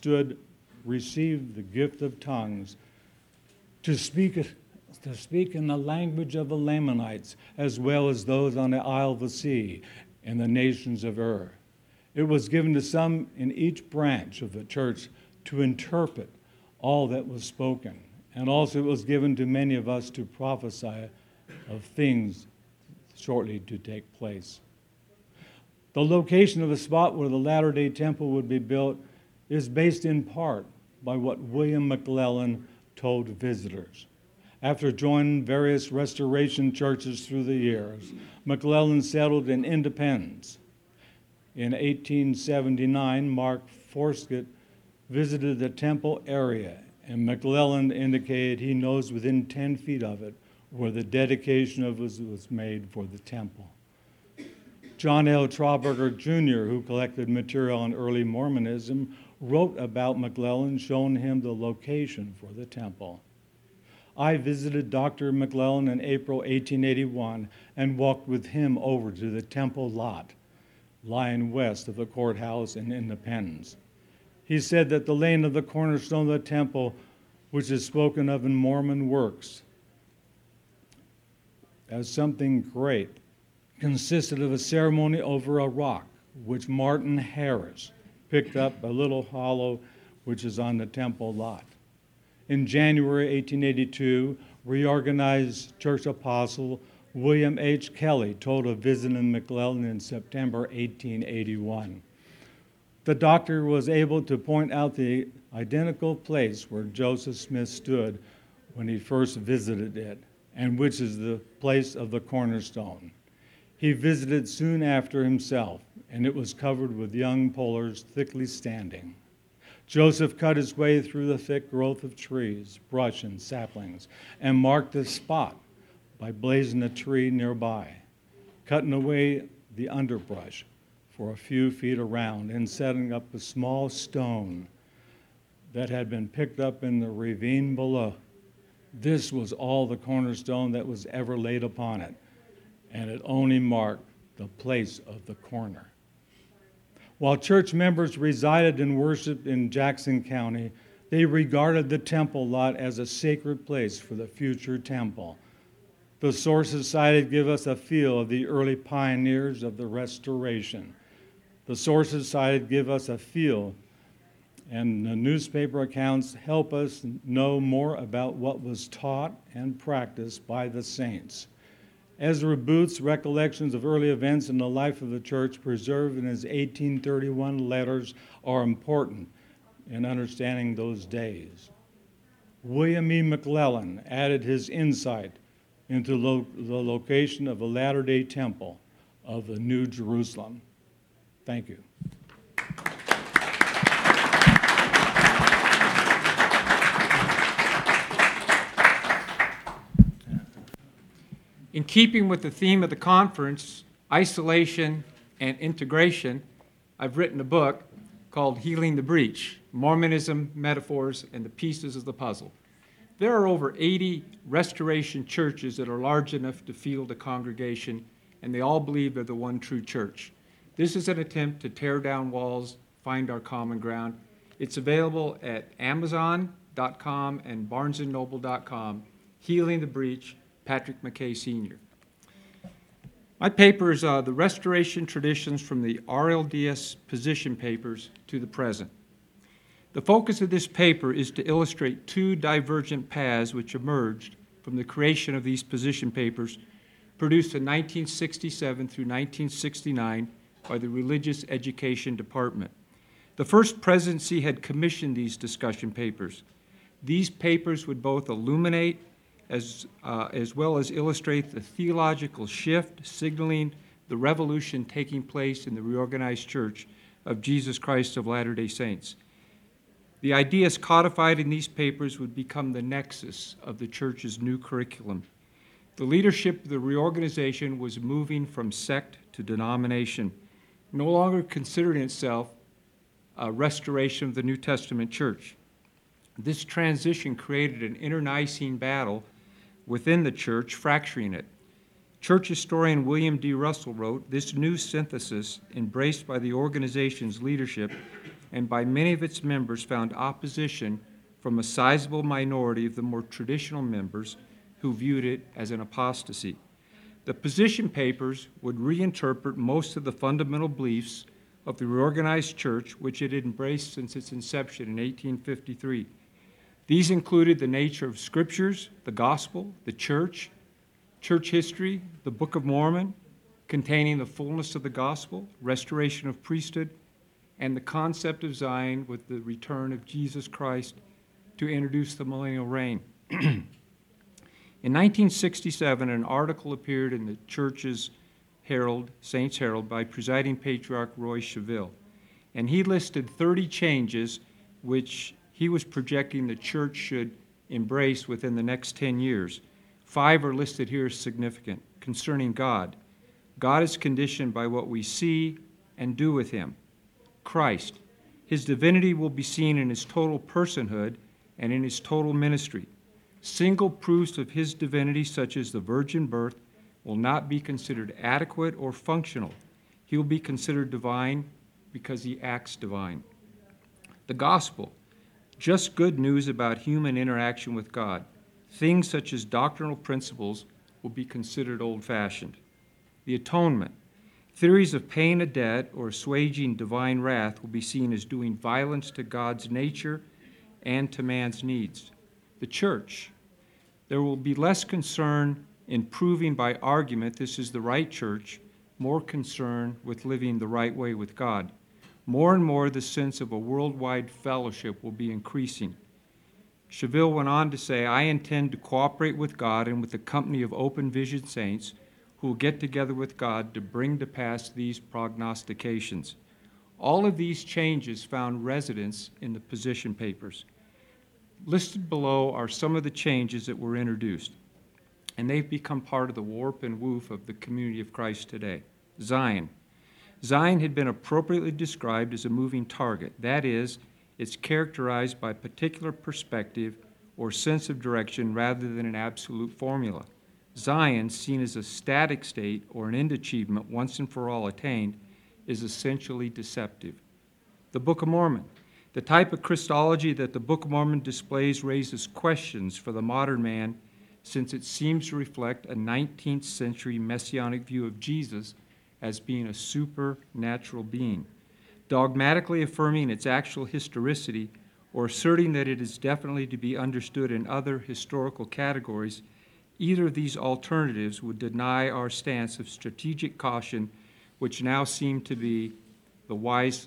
[SPEAKER 2] received the gift of tongues to speak in the language of the Lamanites, as well as those on the Isle of the Sea and the nations of Ur. It was given to some in each branch of the church to interpret all that was spoken, and also it was given to many of us to prophesy of things shortly to take place. The location of the spot where the Latter-day Temple would be built is based in part by what William McLellin told visitors. After joining various restoration churches through the years, McLellin settled in Independence. In 1879, Mark Forskett visited the temple area, and McLellin indicated he knows within 10 feet of it where the dedication of it was made for the temple. John L. Trauberger Jr., who collected material on early Mormonism, wrote about McLellin, showing him the location for the temple. I visited Dr. McLellin in April 1881 and walked with him over to the temple lot, lying west of the courthouse in Independence. He said that the laying of the cornerstone of the temple, which is spoken of in Mormon works as something great, consisted of a ceremony over a rock, which Martin Harris picked up a little hollow which is on the temple lot. In January 1882, reorganized church apostle William H. Kelly told of visiting McLellin in September 1881. The doctor was able to point out the identical place where Joseph Smith stood when he first visited it, and which is the place of the cornerstone. He visited soon after himself, and it was covered with young pollers thickly standing. Joseph cut his way through the thick growth of trees, brush, and saplings, and marked the spot by blazing a tree nearby, cutting away the underbrush for a few feet around, and setting up a small stone that had been picked up in the ravine below. This was all the cornerstone that was ever laid upon it, and it only marked the place of the corner. While church members resided and worshiped in Jackson County, they regarded the temple lot as a sacred place for the future temple. The sources cited give us a feel of the early pioneers of the restoration. The sources cited give us a feel, and the newspaper accounts help us know more about what was taught and practiced by the saints. Ezra Booth's recollections of early events in the life of the church preserved in his 1831 letters are important in understanding those days. William E. McLellin added his insight into the location of the Latter-day Temple of the New Jerusalem. Thank you.
[SPEAKER 4] In keeping with the theme of the conference, isolation and integration, I've written a book called Healing the Breach, Mormonism, Metaphors, and the Pieces of the Puzzle. There are over 80 restoration churches that are large enough to field a congregation, and they all believe they're the one true church. This is an attempt to tear down walls, find our common ground. It's available at Amazon.com and BarnesandNoble.com. Healing the Breach, Patrick McKay Sr. My paper is the Restoration Traditions from the RLDS Position Papers to the present. The focus of this paper is to illustrate two divergent paths which emerged from the creation of these position papers produced in 1967 through 1969 by the Religious Education Department. The first presidency had commissioned these discussion papers. These papers would both illuminate as well as illustrate the theological shift signaling the revolution taking place in the reorganized Church of Jesus Christ of Latter-day Saints. The ideas codified in these papers would become the nexus of the Church's new curriculum. The leadership of the reorganization was moving from sect to denomination, no longer considering itself a restoration of the New Testament Church. This transition created an internecine battle within the Church, fracturing it. Church historian William D. Russell wrote, "This new synthesis, embraced by the organization's leadership and by many of its members, found opposition from a sizable minority of the more traditional members who viewed it as an apostasy." The position papers would reinterpret most of the fundamental beliefs of the reorganized Church, which it had embraced since its inception in 1853. These included the nature of Scriptures, the Gospel, the Church, church history, the Book of Mormon, containing the fullness of the Gospel, restoration of priesthood, and the concept of Zion with the return of Jesus Christ to introduce the millennial reign. In 1967, an article appeared in the Church's Herald, Saints Herald, by presiding patriarch Roy Cheville, and he listed 30 changes which he was projecting the Church should embrace within the next 10 years. 5 are listed here as significant. Concerning God, God is conditioned by what we see and do with him. Christ, his divinity will be seen in his total personhood and in his total ministry. Single proofs of his divinity, such as the virgin birth, will not be considered adequate or functional. He will be considered divine because he acts divine. The gospel, just good news about human interaction with God. Things such as doctrinal principles will be considered old-fashioned. The atonement, theories of paying a debt or assuaging divine wrath will be seen as doing violence to God's nature and to man's needs. The church, there will be less concern in proving by argument this is the right church, more concern with living the right way with God. More and more, the sense of a worldwide fellowship will be increasing. Cheville went on to say, "I intend to cooperate with God and with the company of open vision saints who will get together with God to bring to pass these prognostications." All of these changes found residence in the position papers. Listed below are some of the changes that were introduced, and they've become part of the warp and woof of the community of Christ today. Zion. Zion had been appropriately described as a moving target. That is, it's characterized by a particular perspective or sense of direction rather than an absolute formula. Zion, seen as a static state or an end achievement once and for all attained, is essentially deceptive. The Book of Mormon. The type of Christology that the Book of Mormon displays raises questions for the modern man, since it seems to reflect a 19th century messianic view of Jesus as being a supernatural being. Dogmatically affirming its actual historicity or asserting that it is definitely to be understood in other historical categories, either of these alternatives would deny our stance of strategic caution, which now seem to be wise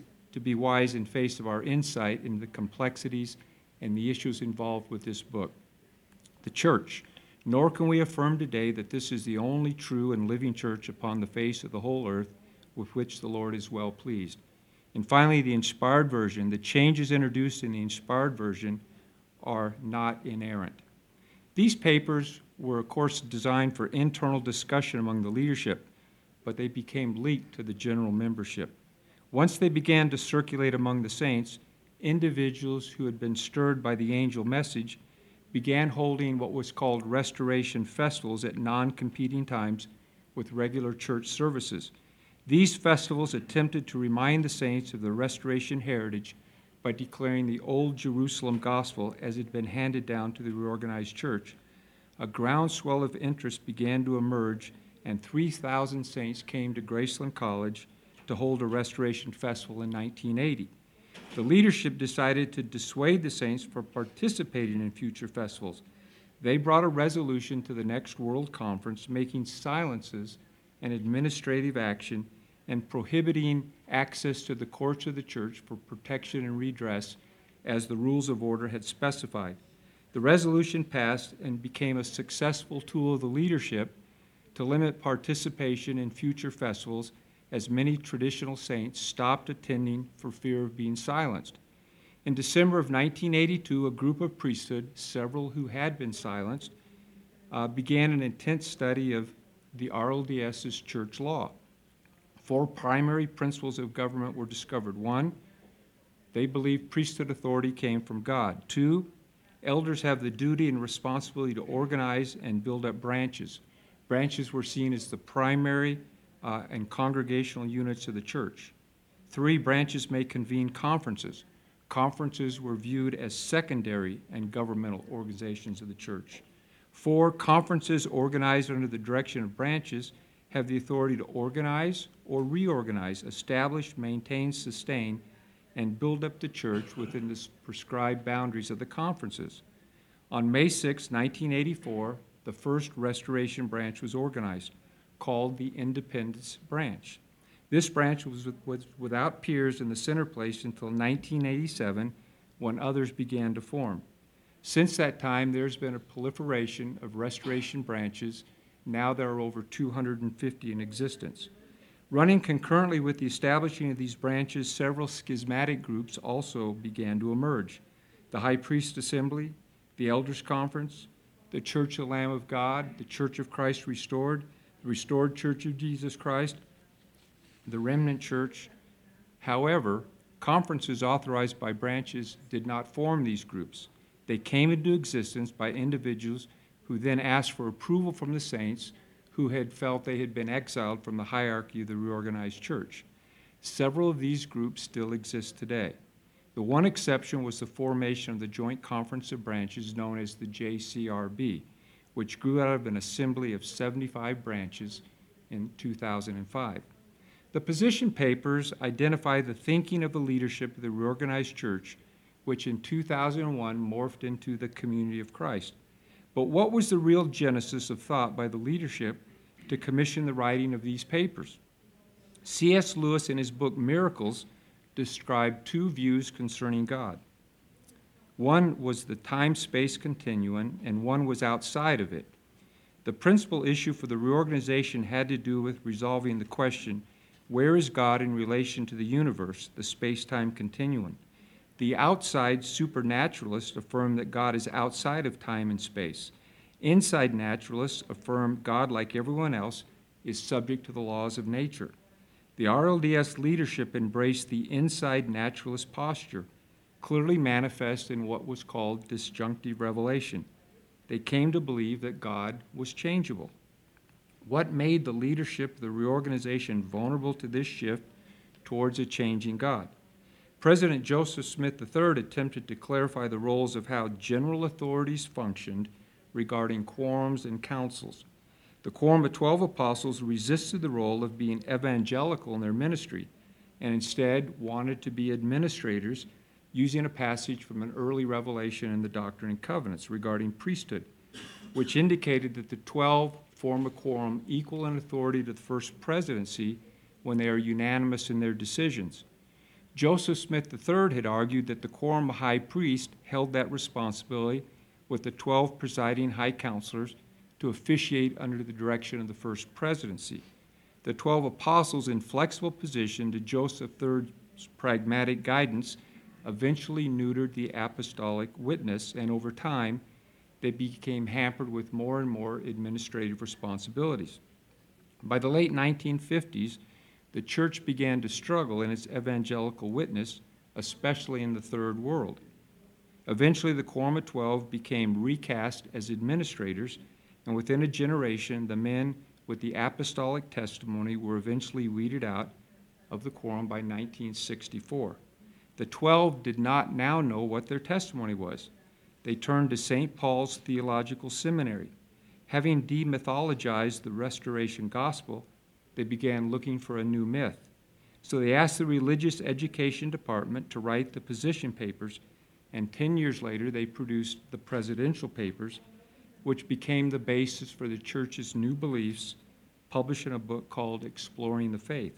[SPEAKER 4] in face of our insight into the complexities and the issues involved with this book. The church. Nor can we affirm today that this is the only true and living church upon the face of the whole earth with which the Lord is well pleased. And finally, the inspired version. The changes introduced in the inspired version are not inerrant. These papers were, of course, designed for internal discussion among the leadership, but they became leaked to the general membership. Once they began to circulate among the saints, individuals who had been stirred by the angel message began holding what was called restoration festivals at non-competing times with regular church services. These festivals attempted to remind the saints of their restoration heritage by declaring the old Jerusalem gospel as it had been handed down to the reorganized church. A groundswell of interest began to emerge, and 3,000 saints came to Graceland College to hold a restoration festival in 1980. The leadership decided to dissuade the saints from participating in future festivals. They brought a resolution to the next World Conference making silences an administrative action and prohibiting access to the courts of the church for protection and redress as the rules of order had specified. The resolution passed and became a successful tool of the leadership to limit participation in future festivals as many traditional saints stopped attending for fear of being silenced. In December of 1982, a group of priesthood, several who had been silenced, began an intense study of the RLDS's church law. 4 primary principles of government were discovered. 1, they believed priesthood authority came from God. 2, elders have the duty and responsibility to organize and build up branches. Branches were seen as the primary and congregational units of the church. 3, branches may convene conferences. Conferences were viewed as secondary and governmental organizations of the church. 4, conferences organized under the direction of branches have the authority to organize or reorganize, establish, maintain, sustain, and build up the church within the prescribed boundaries of the conferences. On May 6, 1984, the first restoration branch was organized, called the Independence Branch. This branch was without peers in the center place until 1987, when others began to form. Since that time, there's been a proliferation of restoration branches. Now there are over 250 in existence. Running concurrently with the establishing of these branches, several schismatic groups also began to emerge. The High Priest Assembly, the Elders Conference, the Church of the Lamb of God, the Church of Christ Restored, the Restored Church of Jesus Christ, the Remnant Church. However, conferences authorized by branches did not form these groups. They came into existence by individuals who then asked for approval from the saints who had felt they had been exiled from the hierarchy of the reorganized church. Several of these groups still exist today. The one exception was the formation of the Joint Conference of Branches known as the JCRB, which grew out of an assembly of 75 branches in 2005. The position papers identify the thinking of the leadership of the reorganized church, which in 2001 morphed into the Community of Christ. But what was the real genesis of thought by the leadership to commission the writing of these papers? C.S. Lewis, in his book Miracles, described 2 views concerning God. One was the time-space continuum, and one was outside of it. The principal issue for the reorganization had to do with resolving the question, where is God in relation to the universe, the space-time continuum? The outside supernaturalists affirm that God is outside of time and space. Inside naturalists affirm God, like everyone else, is subject to the laws of nature. The RLDS leadership embraced the inside naturalist posture, clearly manifest in what was called disjunctive revelation. They came to believe that God was changeable. What made the leadership of the reorganization vulnerable to this shift towards a changing God? President Joseph Smith III attempted to clarify the roles of how general authorities functioned regarding quorums and councils. The Quorum of 12 Apostles resisted the role of being evangelical in their ministry and instead wanted to be administrators using a passage from an early revelation in the Doctrine and Covenants regarding priesthood, which indicated that the 12 form a quorum equal in authority to the first presidency when they are unanimous in their decisions. Joseph Smith III had argued that the quorum of high priest held that responsibility with the 12 presiding high counselors to officiate under the direction of the first presidency. The 12 apostles' inflexible position to Joseph III's pragmatic guidance eventually neutered the apostolic witness, and over time, they became hampered with more and more administrative responsibilities. By the late 1950s, the church began to struggle in its evangelical witness, especially in the Third World. Eventually, the Quorum of 12 became recast as administrators, and within a generation, the men with the apostolic testimony were eventually weeded out of the quorum by 1964. The 12 did not now know what their testimony was. They turned to St. Paul's Theological Seminary. Having demythologized the Restoration Gospel, they began looking for a new myth. So they asked the Religious Education Department to write the position papers, and 10 years later they produced the Presidential Papers, which became the basis for the church's new beliefs, published in a book called Exploring the Faith.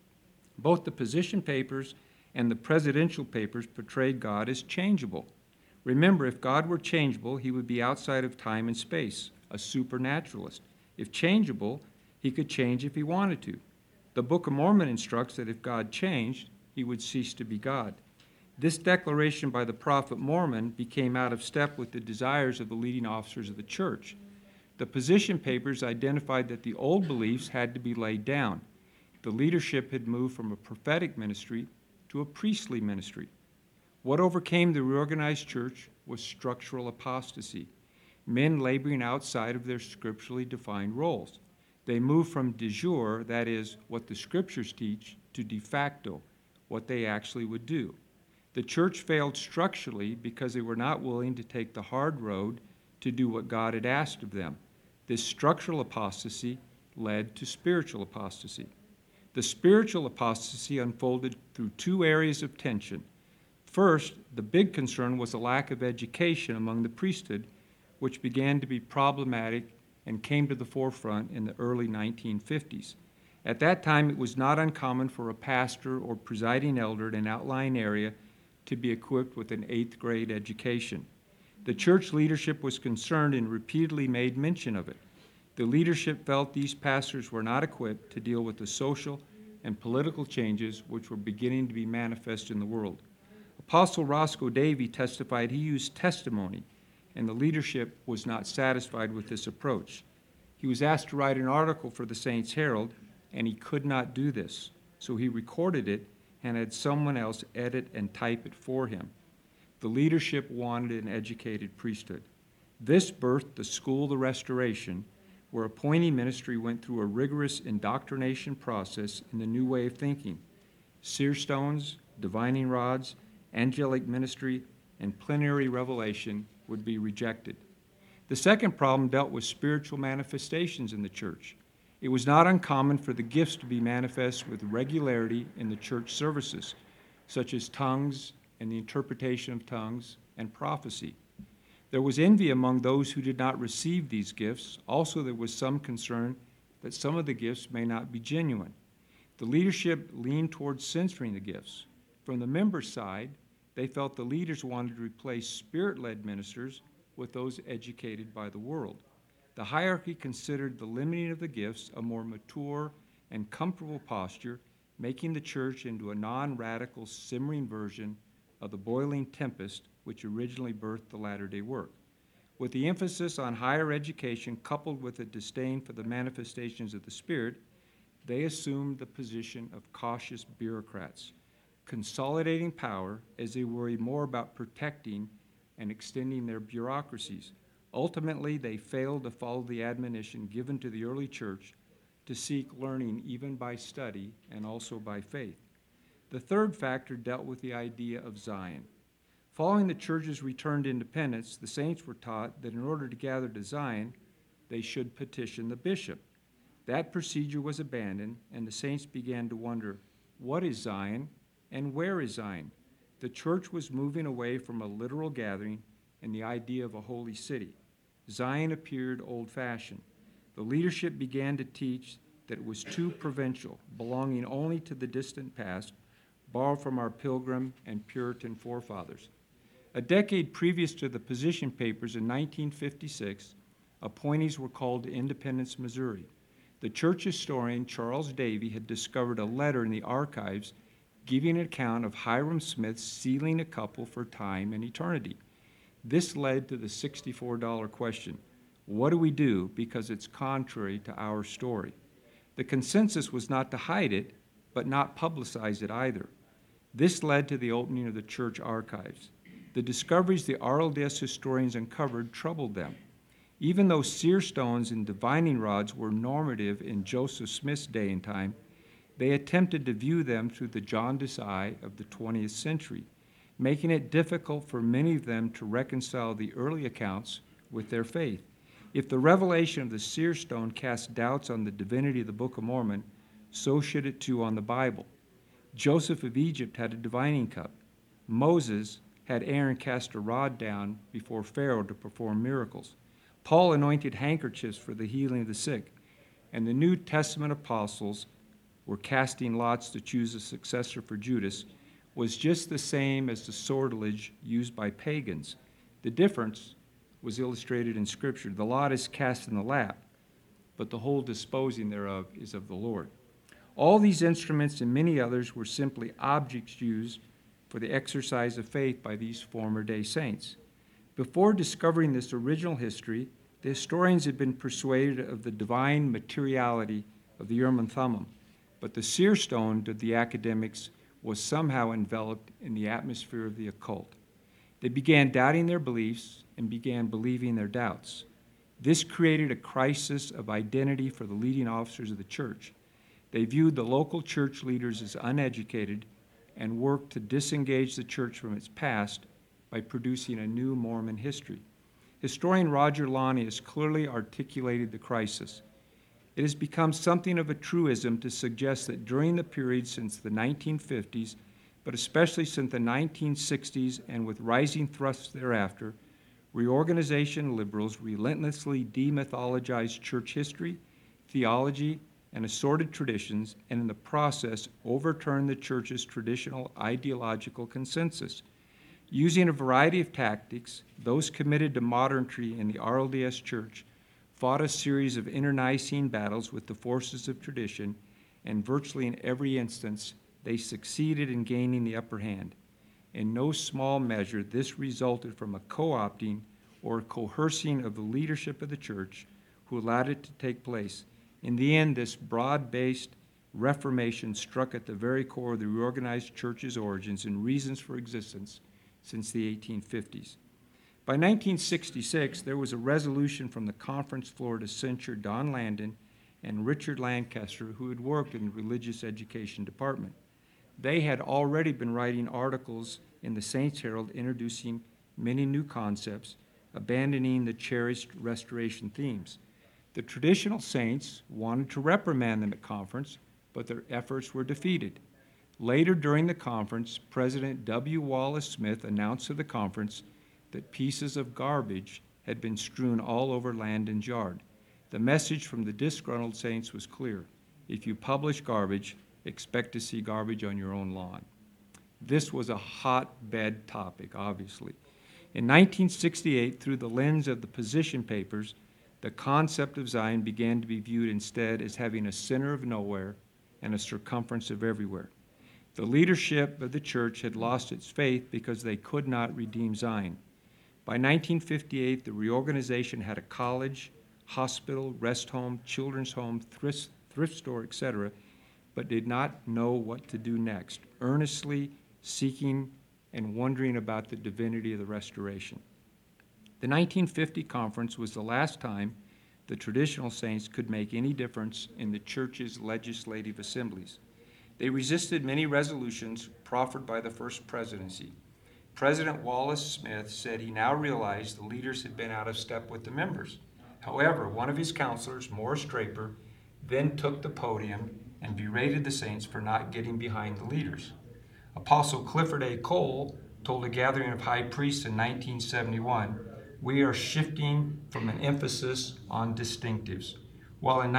[SPEAKER 4] Both the position papers and the Presidential Papers portrayed God as changeable. Remember, if God were changeable, he would be outside of time and space, a supernaturalist. If changeable, he could change if he wanted to. The Book of Mormon instructs that if God changed, he would cease to be God. This declaration by the prophet Mormon became out of step with the desires of the leading officers of the church. The position papers identified that the old beliefs had to be laid down. The leadership had moved from a prophetic ministry to a priestly ministry. What overcame the reorganized church was structural apostasy, men laboring outside of their scripturally defined roles. They moved from de jure, that is, what the scriptures teach, to de facto, what they actually would do. The church failed structurally because they were not willing to take the hard road to do what God had asked of them. This structural apostasy led to spiritual apostasy. The spiritual apostasy unfolded through two areas of tension. First, the big concern was a lack of education among the priesthood, which began to be problematic and came to the forefront in the early 1950s. At that time, it was not uncommon for a pastor or presiding elder in an outlying area to be equipped with an 8th grade education. The church leadership was concerned and repeatedly made mention of it. The leadership felt these pastors were not equipped to deal with the social and political changes which were beginning to be manifest in the world. Apostle Roscoe Davey testified he used testimony, and the leadership was not satisfied with this approach. He was asked to write an article for the Saints Herald, and he could not do this, so he recorded it and had someone else edit and type it for him. The leadership wanted an educated priesthood. This birthed the School of the Restoration, where appointee ministry went through a rigorous indoctrination process in the new way of thinking. Seer stones, divining rods, angelic ministry, and plenary revelation would be rejected. The second problem dealt with spiritual manifestations in the church. It was not uncommon for the gifts to be manifest with regularity in the church services, such as tongues and the interpretation of tongues and prophecy. There was envy among those who did not receive these gifts. Also, there was some concern that some of the gifts may not be genuine. The leadership leaned towards censoring the gifts. From the members' side, they felt the leaders wanted to replace spirit-led ministers with those educated by the world. The hierarchy considered the limiting of the gifts a more mature and comfortable posture, making the church into a non-radical, simmering version of the boiling tempest which originally birthed the latter-day work. With the emphasis on higher education coupled with a disdain for the manifestations of the Spirit, they assumed the position of cautious bureaucrats, consolidating power as they worried more about protecting and extending their bureaucracies. Ultimately, they failed to follow the admonition given to the early church to seek learning even by study and also by faith. The third factor dealt with the idea of Zion. Following the church's return to independence, the saints were taught that in order to gather to Zion, they should petition the bishop. That procedure was abandoned, and the saints began to wonder, what is Zion and where is Zion? The church was moving away from a literal gathering and the idea of a holy city. Zion appeared old-fashioned. The leadership began to teach that it was too provincial, belonging only to the distant past, borrowed from our Pilgrim and Puritan forefathers. A decade previous to the position papers in 1956, appointees were called to Independence, Missouri. The church historian Charles Davy had discovered a letter in the archives giving an account of Hiram Smith sealing a couple for time and eternity. This led to the $64 question. What do we do because it's contrary to our story? The consensus was not to hide it, but not publicize it either. This led to the opening of the church archives. The discoveries the RLDS historians uncovered troubled them. Even though seer stones and divining rods were normative in Joseph Smith's day and time, they attempted to view them through the jaundiced eye of the 20th century, making it difficult for many of them to reconcile the early accounts with their faith. If the revelation of the seer stone cast doubts on the divinity of the Book of Mormon, so should it too on the Bible. Joseph of Egypt had a divining cup. Moses had Aaron cast a rod down before Pharaoh to perform miracles. Paul anointed handkerchiefs for the healing of the sick. And the New Testament apostles were casting lots to choose a successor for Judas, was just the same as the sortilege used by pagans. The difference was illustrated in Scripture. The lot is cast in the lap, but the whole disposing thereof is of the Lord. All these instruments and many others were simply objects used for the exercise of faith by these former day saints. Before discovering this original history, the historians had been persuaded of the divine materiality of the Urim and Thummim, but the seer stone to the academics was somehow enveloped in the atmosphere of the occult. They began doubting their beliefs and began believing their doubts. This created a crisis of identity for the leading officers of the church. They viewed the local church leaders as uneducated and worked to disengage the church from its past by producing a new Mormon history. Historian Roger Lonnie has clearly articulated the crisis. It has become something of a truism to suggest that during the period since the 1950s, but especially since the 1960s and with rising thrusts thereafter, reorganization liberals relentlessly demythologized church history, theology, and assorted traditions, and in the process overturned the church's traditional ideological consensus. Using a variety of tactics, those committed to modernity in the RLDS Church fought a series of internecine battles with the forces of tradition, and virtually in every instance, they succeeded in gaining the upper hand. In no small measure, this resulted from a co-opting or coercing of the leadership of the church who allowed it to take place. In the end, this broad-based Reformation struck at the very core of the reorganized church's origins and reasons for existence since the 1850s. By 1966, there was a resolution from the conference floor to censure Don Landon and Richard Lancaster, who had worked in the religious education department. They had already been writing articles in the Saints Herald introducing many new concepts, abandoning the cherished restoration themes. The traditional saints wanted to reprimand them at conference, but their efforts were defeated. Later during the conference, President W. Wallace Smith announced to the conference that pieces of garbage had been strewn all over Landon's yard. The message from the disgruntled saints was clear. If you publish garbage, expect to see garbage on your own lawn. This was a hotbed topic, obviously. In 1968, through the lens of the position papers, the concept of Zion began to be viewed instead as having a center of nowhere and a circumference of everywhere. The leadership of the church had lost its faith because they could not redeem Zion. By 1958, the reorganization had a college, hospital, rest home, children's home, thrift store, etc., but did not know what to do next, earnestly seeking and wondering about the divinity of the restoration. The 1950 conference was the last time the traditional saints could make any difference in the church's legislative assemblies. They resisted many resolutions proffered by the First Presidency. President Wallace Smith said he now realized the leaders had been out of step with the members. However, one of his counselors, Morris Draper, then took the podium and berated the saints for not getting behind the leaders. Apostle Clifford A. Cole told a gathering of high priests in 1971, "We are shifting from an emphasis on distinctives." While in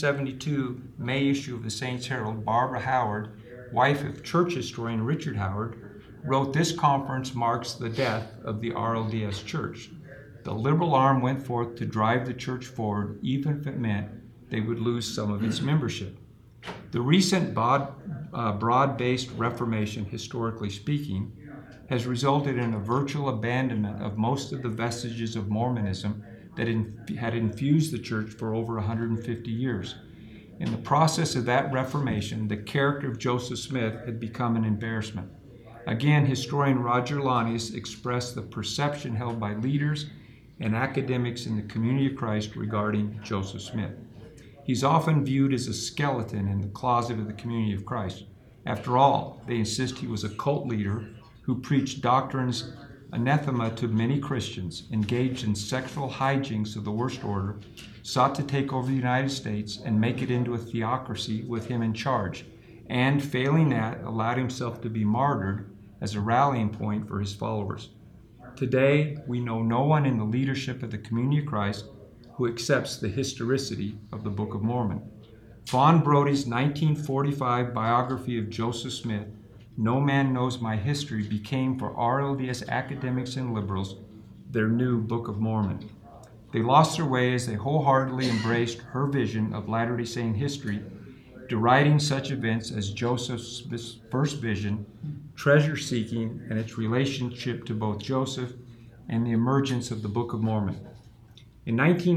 [SPEAKER 4] 1972 May issue of the Saints Herald, Barbara Howard, wife of church historian Richard Howard, wrote, "This conference marks the death of the RLDS Church. The liberal arm went forth to drive the church forward, even if it meant they would lose some of its membership." The recent broad-based Reformation, historically speaking, has resulted in a virtual abandonment of most of the vestiges of Mormonism that had infused the church for over 150 years. In the process of that reformation, the character of Joseph Smith had become an embarrassment. Again, historian Roger Launius expressed the perception held by leaders and academics in the Community of Christ regarding Joseph Smith. He's often viewed as a skeleton in the closet of the Community of Christ. After all, they insist he was a cult leader who preached doctrines anathema to many Christians, engaged in sexual hijinks of the worst order, sought to take over the United States and make it into a theocracy with him in charge, and, failing that, allowed himself to be martyred as a rallying point for his followers. Today, we know no one in the leadership of the Community of Christ who accepts the historicity of the Book of Mormon. Fawn Brody's 1945 biography of Joseph Smith, No Man Knows My History, became for RLDS academics and liberals their new Book of Mormon. They lost their way as they wholeheartedly embraced her vision of Latter-day Saint history, deriding such events as Joseph Smith's first vision, treasure-seeking, and its relationship to both Joseph and the emergence of the Book of Mormon. In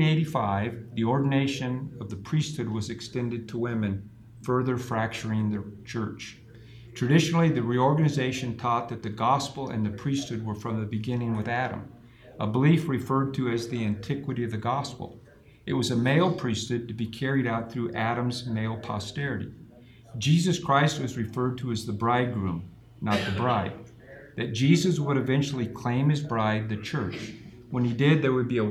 [SPEAKER 4] 1985, the ordination of the priesthood was extended to women, further fracturing the church. Traditionally, the reorganization taught that the gospel and the priesthood were from the beginning with Adam, a belief referred to as the antiquity of the gospel. It was a male priesthood to be carried out through Adam's male posterity. Jesus Christ was referred to as the bridegroom, not the bride. That Jesus would eventually claim his bride, the church. When he did, there would be a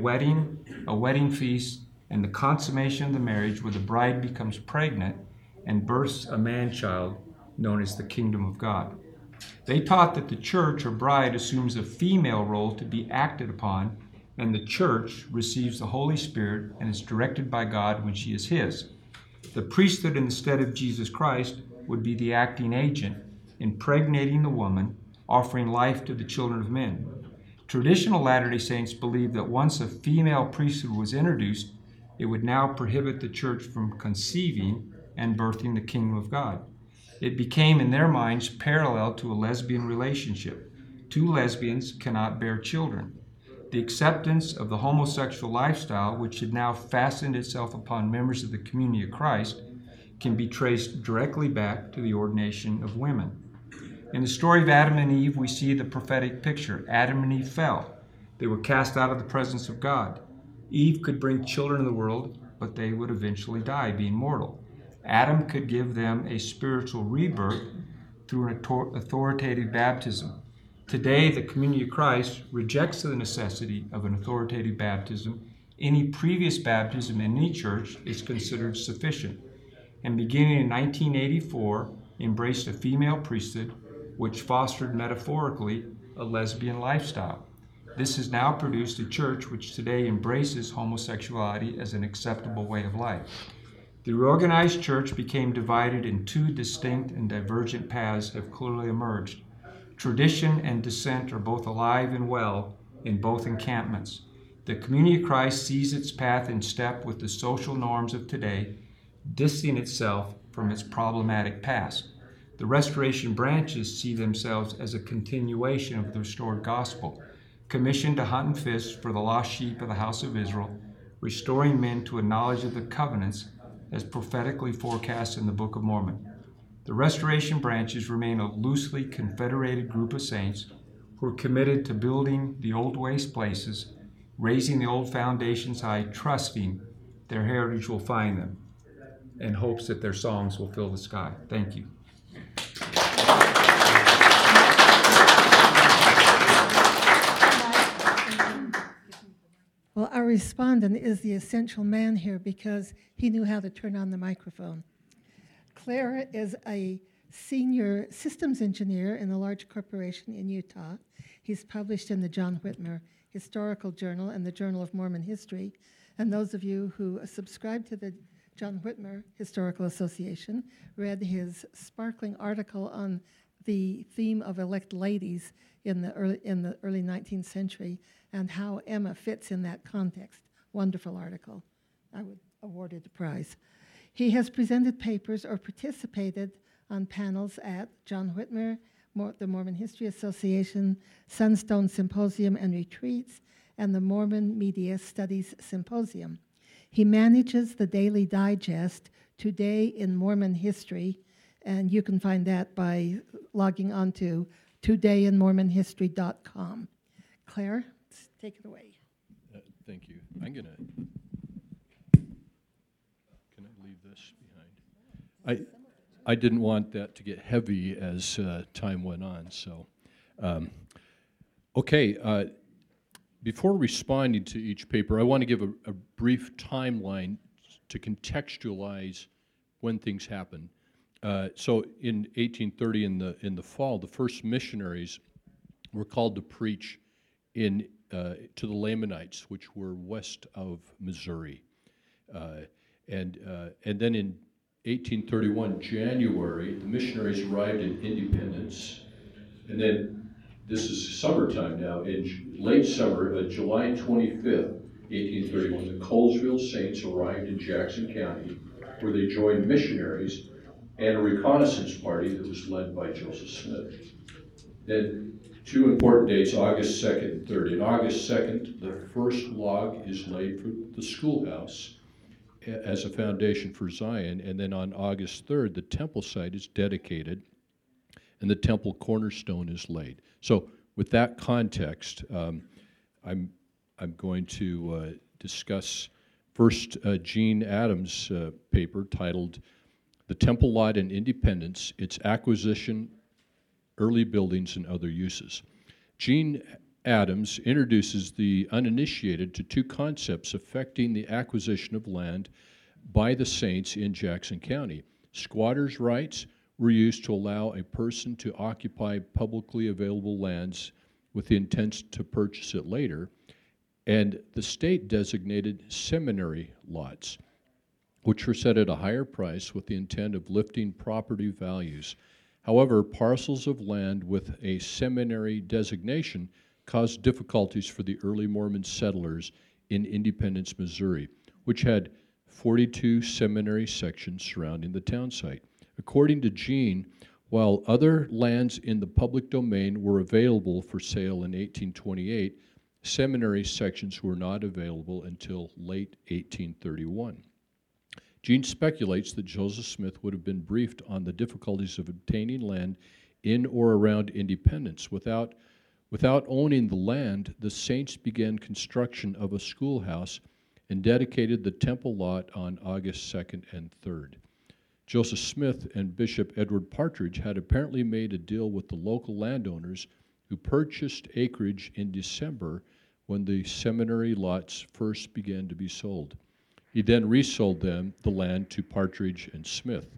[SPEAKER 4] wedding feast, and the consummation of the marriage where the bride becomes pregnant and births a man-child known as the kingdom of God. They taught that the church or bride assumes a female role to be acted upon, and the church receives the Holy Spirit and is directed by God when she is his. The priesthood, instead of Jesus Christ, would be the acting agent, impregnating the woman, offering life to the children of men. Traditional Latter-day Saints believe that once a female priesthood was introduced, it would now prohibit the church from conceiving and birthing the kingdom of God. It became, in their minds, parallel to a lesbian relationship. Two lesbians cannot bear children. The acceptance of the homosexual lifestyle, which had now fastened itself upon members of the Community of Christ, can be traced directly back to the ordination of women. In the story of Adam and Eve, we see the prophetic picture. Adam and Eve fell. They were cast out of the presence of God. Eve could bring children in the world, but they would eventually die, being mortal. Adam could give them a spiritual rebirth through an authoritative baptism. Today, the Community of Christ rejects the necessity of an authoritative baptism. Any previous baptism in any church is considered sufficient, and beginning in 1984, embraced a female priesthood, which fostered metaphorically a lesbian lifestyle. This has now produced a church which today embraces homosexuality as an acceptable way of life. The reorganized church became divided, and two distinct and divergent paths have clearly emerged. Tradition and dissent are both alive and well in both encampments. The Community of Christ sees its path in step with the social norms of today, distancing itself from its problematic past. The Restoration branches see themselves as a continuation of the restored gospel, commissioned to hunt and fish for the lost sheep of the house of Israel, restoring men to a knowledge of the covenants as prophetically forecast in the Book of Mormon. The Restoration branches remain a loosely confederated group of saints who are committed to building the old waste places, raising the old foundations high, trusting their heritage will find them, and hopes that their songs will fill the sky. Thank you.
[SPEAKER 1] Well, our respondent is the essential man here because he knew how to turn on the microphone. Claire is a senior systems engineer in a large corporation in Utah. He's published in the John Whitmer Historical Journal and the Journal of Mormon History. And those of you who subscribe to the John Whitmer Historical Association read his sparkling article on the theme of elect ladies in the early 19th century and how Emma fits in that context. Wonderful article. I would award it a prize. He has presented papers or participated on panels at John Whitmer, the Mormon History Association, Sunstone Symposium and Retreats, and the Mormon Media Studies Symposium. He manages the daily digest, Today in Mormon History, and you can find that by logging on to todayinmormonhistory.com. Claire, take it away.
[SPEAKER 5] Thank you. I'm going to... Can I leave this behind? I didn't want that to get heavy as time went on, so... Okay, before responding to each paper, I want to give a brief timeline to contextualize when things happened. So in 1830, in the fall, the first missionaries were called to preach to the Lamanites, which were west of Missouri, and then in 1831 January, the missionaries arrived in Independence, and then this is summertime now. In late summer, July 25th, 1831, the Colesville Saints arrived in Jackson County, where they joined missionaries and a reconnaissance party that was led by Joseph Smith. Then two important dates, August 2nd and 3rd. In August 2nd, the first log is laid for the schoolhouse as a foundation for Zion, and then on August 3rd, the temple site is dedicated and the temple cornerstone is laid. So with that context, I'm going to discuss first Gene Adams' paper titled The Temple Lot in Independence, Its Acquisition, Early Buildings, and Other Uses. Gene Adams introduces the uninitiated to two concepts affecting the acquisition of land by the saints in Jackson County. Squatters' rights were used to allow a person to occupy publicly available lands with the intent to purchase it later, and the state designated seminary lots, which were set at a higher price with the intent of lifting property values. However, parcels of land with a seminary designation caused difficulties for the early Mormon settlers in Independence, Missouri, which had 42 seminary sections surrounding the town site. According to Gene, while other lands in the public domain were available for sale in 1828, seminary sections were not available until late 1831. Gene speculates that Joseph Smith would have been briefed on the difficulties of obtaining land in or around Independence. Without owning the land, the saints began construction of a schoolhouse and dedicated the temple lot on August 2nd and 3rd. Joseph Smith and Bishop Edward Partridge had apparently made a deal with the local landowners who purchased acreage in December when the seminary lots first began to be sold. He then resold the land to Partridge and Smith.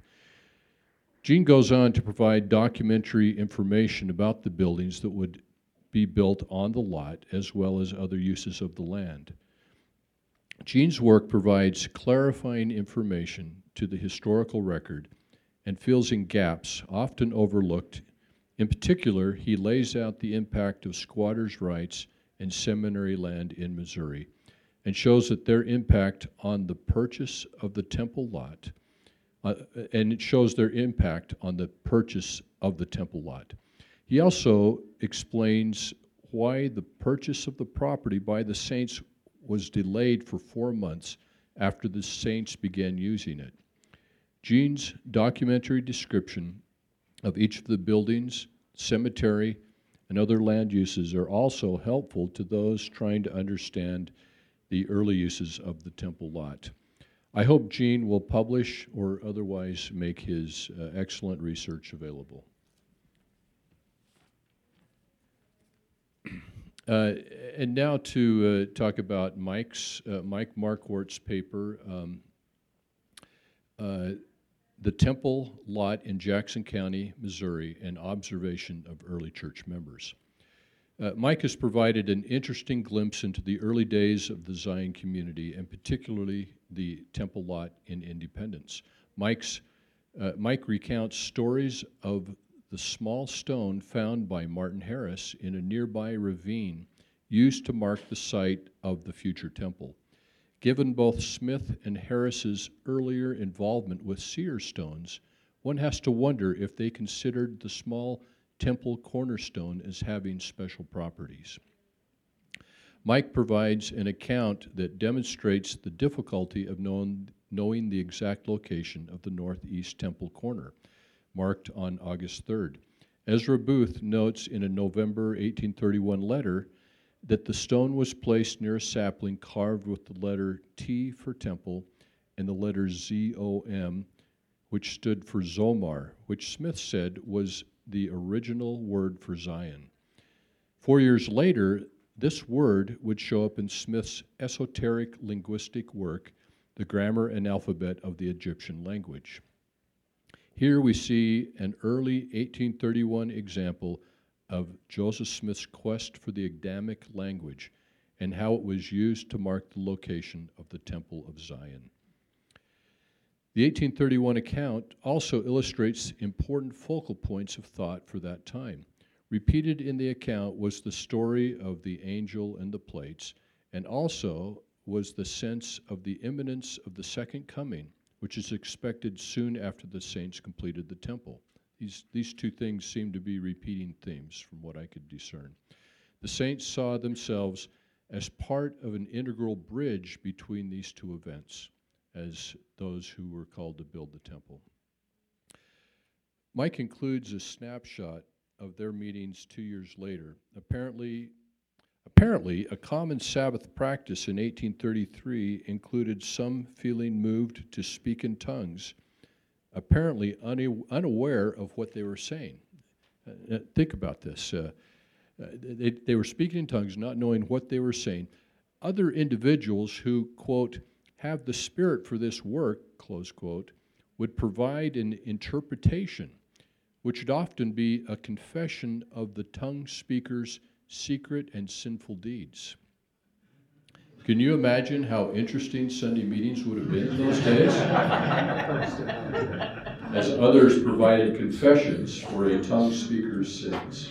[SPEAKER 5] Gene goes on to provide documentary information about the buildings that would be built on the lot, as well as other uses of the land. Gene's work provides clarifying information to the historical record and fills in gaps often overlooked. In particular, he lays out the impact of squatters' rights and seminary land in Missouri, and shows that their impact on the purchase of the temple lot, and it shows their impact on the purchase of the temple lot. He also explains why the purchase of the property by the saints was delayed for 4 months after the saints began using it. Gene's documentary description of each of the buildings, cemetery, and other land uses are also helpful to those trying to understand the early uses of the temple lot. I hope Gene will publish or otherwise make his excellent research available. And now to talk about Mike Marquardt's paper, The Temple Lot in Jackson County, Missouri, an Observation of Early Church Members. Mike has provided an interesting glimpse into the early days of the Zion community, and particularly the temple lot in Independence. Mike recounts stories of the small stone found by Martin Harris in a nearby ravine used to mark the site of the future temple. Given both Smith and Harris's earlier involvement with seer stones, one has to wonder if they considered the small temple cornerstone as having special properties. Mike provides an account that demonstrates the difficulty of knowing the exact location of the northeast temple corner, marked on August 3rd. Ezra Booth notes in a November 1831 letter that the stone was placed near a sapling carved with the letter T for temple and the letter Z-O-M, which stood for Zomar, which Smith said was the original word for Zion. 4 years later, this word would show up in Smith's esoteric linguistic work, The Grammar and Alphabet of the Egyptian Language. Here we see an early 1831 example of Joseph Smith's quest for the Adamic language and how it was used to mark the location of the Temple of Zion. The 1831 account also illustrates important focal points of thought for that time. Repeated in the account was the story of the angel and the plates, and also was the sense of the imminence of the second coming, which is expected soon after the saints completed the temple. These two things seem to be repeating themes from what I could discern. The saints saw themselves as part of an integral bridge between these two events, as those who were called to build the temple. Mike includes a snapshot of their meetings 2 years later. Apparently, a common Sabbath practice in 1833 included some feeling moved to speak in tongues, apparently unaware of what they were saying. Think about this. They were speaking in tongues, not knowing what they were saying. Other individuals who, quote, have the spirit for this work, close quote, would provide an interpretation, which would often be a confession of the tongue speaker's secret and sinful deeds. Can you imagine how interesting Sunday meetings would have been in those days? As others provided confessions for a tongue speaker's sins.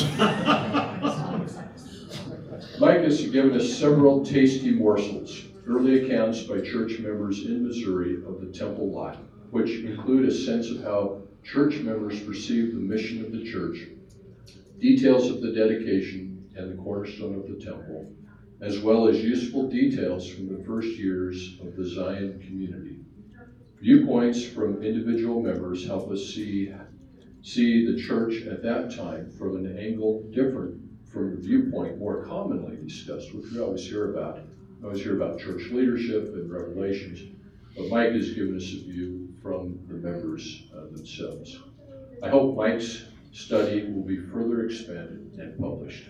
[SPEAKER 5] Mike has given us several tasty morsels, early accounts by church members in Missouri of the temple lot, which include a sense of how church members perceive the mission of the church, details of the dedication and the cornerstone of the temple, as well as useful details from the first years of the Zion community. Viewpoints from individual members help us see the church at that time from an angle different from the viewpoint more commonly discussed, which we always hear about. We always hear about church leadership and revelations, but Mike has given us a view from the members themselves. I hope Mike's study will be further expanded and published.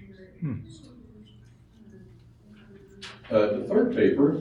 [SPEAKER 5] The third paper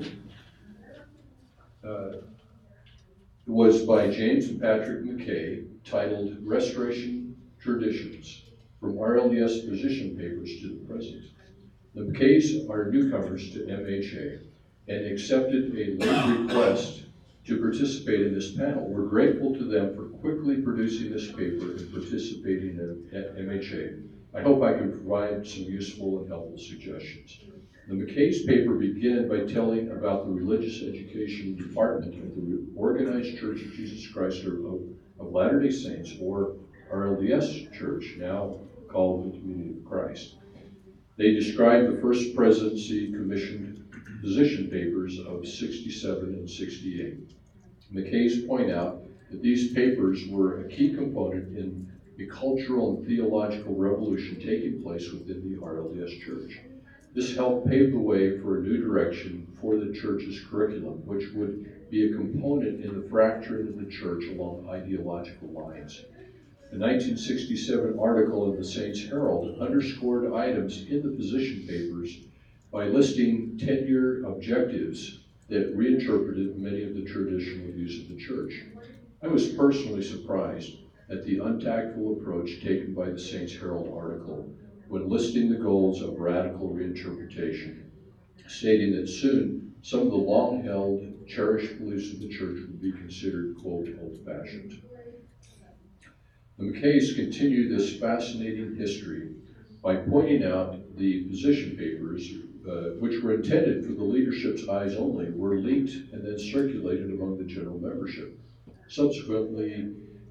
[SPEAKER 5] was by James and Patrick McKay, titled Restoration Traditions, from RLDS Position Papers to the Present. The McKays are newcomers to MHA and accepted a late request to participate in this panel. We're grateful to them for quickly producing this paper and participating at MHA. I hope I can provide some useful and helpful suggestions. The McKay's paper began by telling about the religious education department of the Organized Church of Jesus Christ of Latter-day Saints, or RLDS Church, now called the Community of Christ. They described the First Presidency commissioned position papers of 67 and 68. McKay's point out that these papers were a key component in the cultural and theological revolution taking place within the RLDS Church. This helped pave the way for a new direction for the church's curriculum, which would be a component in the fracturing of the church along ideological lines. The 1967 article in the Saints Herald underscored items in the position papers by listing 10-year objectives that reinterpreted many of the traditional views of the church. I was personally surprised at the untactful approach taken by the Saints Herald article when listing the goals of radical reinterpretation, stating that soon some of the long-held, cherished beliefs of the church would be considered, quote, old-fashioned. The McKays continue this fascinating history by pointing out the position papers, which were intended for the leadership's eyes only, were leaked and then circulated among the general membership. Subsequently,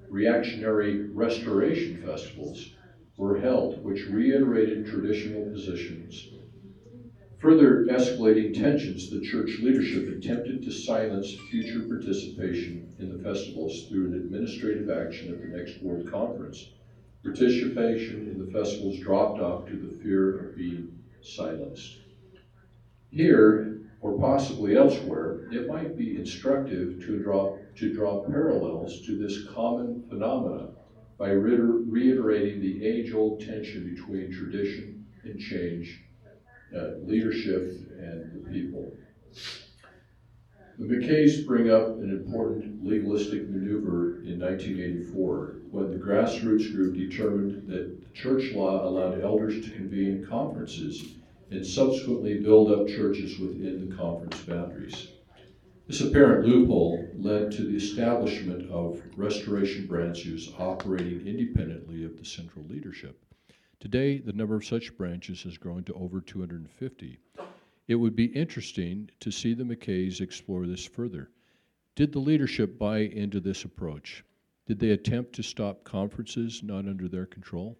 [SPEAKER 5] reactionary restoration festivals were held, which reiterated traditional positions. Further escalating tensions, the church leadership attempted to silence future participation in the festivals through an administrative action at the next World Conference. Participation in the festivals dropped off to the fear of being silenced. Here, or possibly elsewhere, it might be instructive to draw parallels to this common phenomena by reiterating the age-old tension between tradition and change, leadership and the people. The McKays bring up an important legalistic maneuver in 1984 when the grassroots group determined that the church law allowed elders to convene conferences and subsequently build up churches within the conference boundaries. This apparent loophole led to the establishment of restoration branches operating independently of the central leadership. Today, the number of such branches has grown to over 250. It would be interesting to see the McKays explore this further. Did the leadership buy into this approach? Did they attempt to stop conferences not under their control?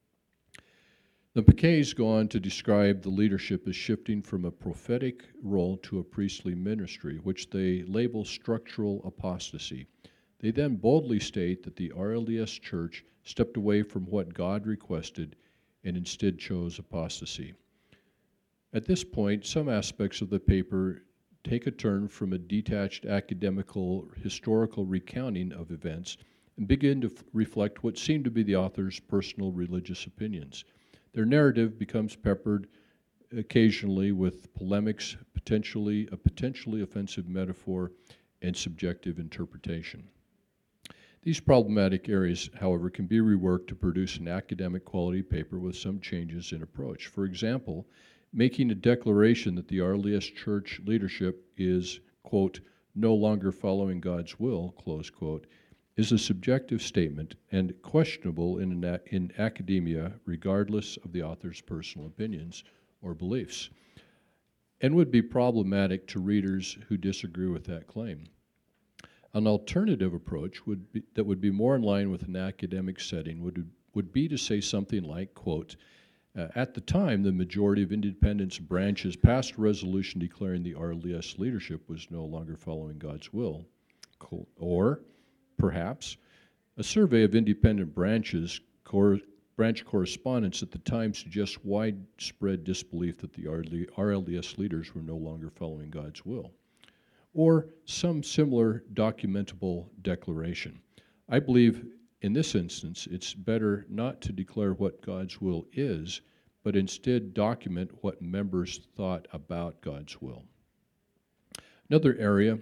[SPEAKER 5] The McKays go on to describe the leadership as shifting from a prophetic role to a priestly ministry, which they label structural apostasy. They then boldly state that the RLDS Church stepped away from what God requested and instead chose apostasy. At this point, some aspects of the paper take a turn from a detached academical, historical recounting of events and begin to reflect what seem to be the author's personal religious opinions. Their narrative becomes peppered occasionally with polemics, a potentially offensive metaphor, and subjective interpretation. These problematic areas, however, can be reworked to produce an academic quality paper with some changes in approach. For example, making a declaration that the RLDS Church leadership is, quote, no longer following God's will, close quote, is a subjective statement and questionable in academia, regardless of the author's personal opinions or beliefs, and would be problematic to readers who disagree with that claim. An alternative approach that would be more in line with an academic setting would be to say something like, quote, at the time, the majority of independence branches passed a resolution declaring the RLDS leadership was no longer following God's will. Or, perhaps, a survey of independent branch correspondence at the time suggests widespread disbelief that the RLDS leaders were no longer following God's will. Or some similar documentable declaration. I believe in this instance, it's better not to declare what God's will is, but instead document what members thought about God's will. Another area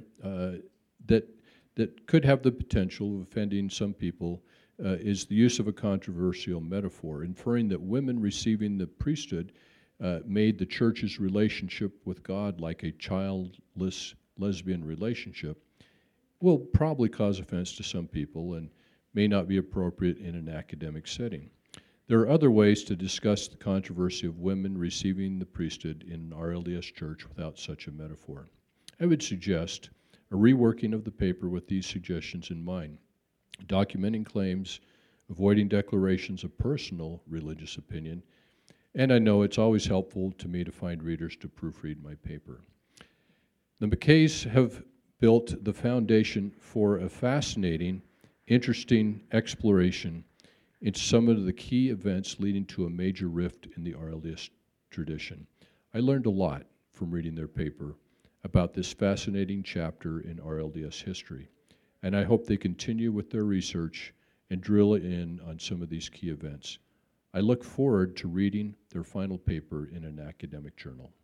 [SPEAKER 5] that could have the potential of offending some people is the use of a controversial metaphor, inferring that women receiving the priesthood made the church's relationship with God like a childless lesbian relationship will probably cause offense to some people and may not be appropriate in an academic setting. There are other ways to discuss the controversy of women receiving the priesthood in an RLDS church without such a metaphor. I would suggest a reworking of the paper with these suggestions in mind, documenting claims, avoiding declarations of personal religious opinion, and I know it's always helpful to me to find readers to proofread my paper. The McKays have built the foundation for a fascinating, interesting exploration into some of the key events leading to a major rift in the RLDS tradition. I learned a lot from reading their paper about this fascinating chapter in RLDS history, and I hope they continue with their research and drill in on some of these key events. I look forward to reading their final paper in an academic journal.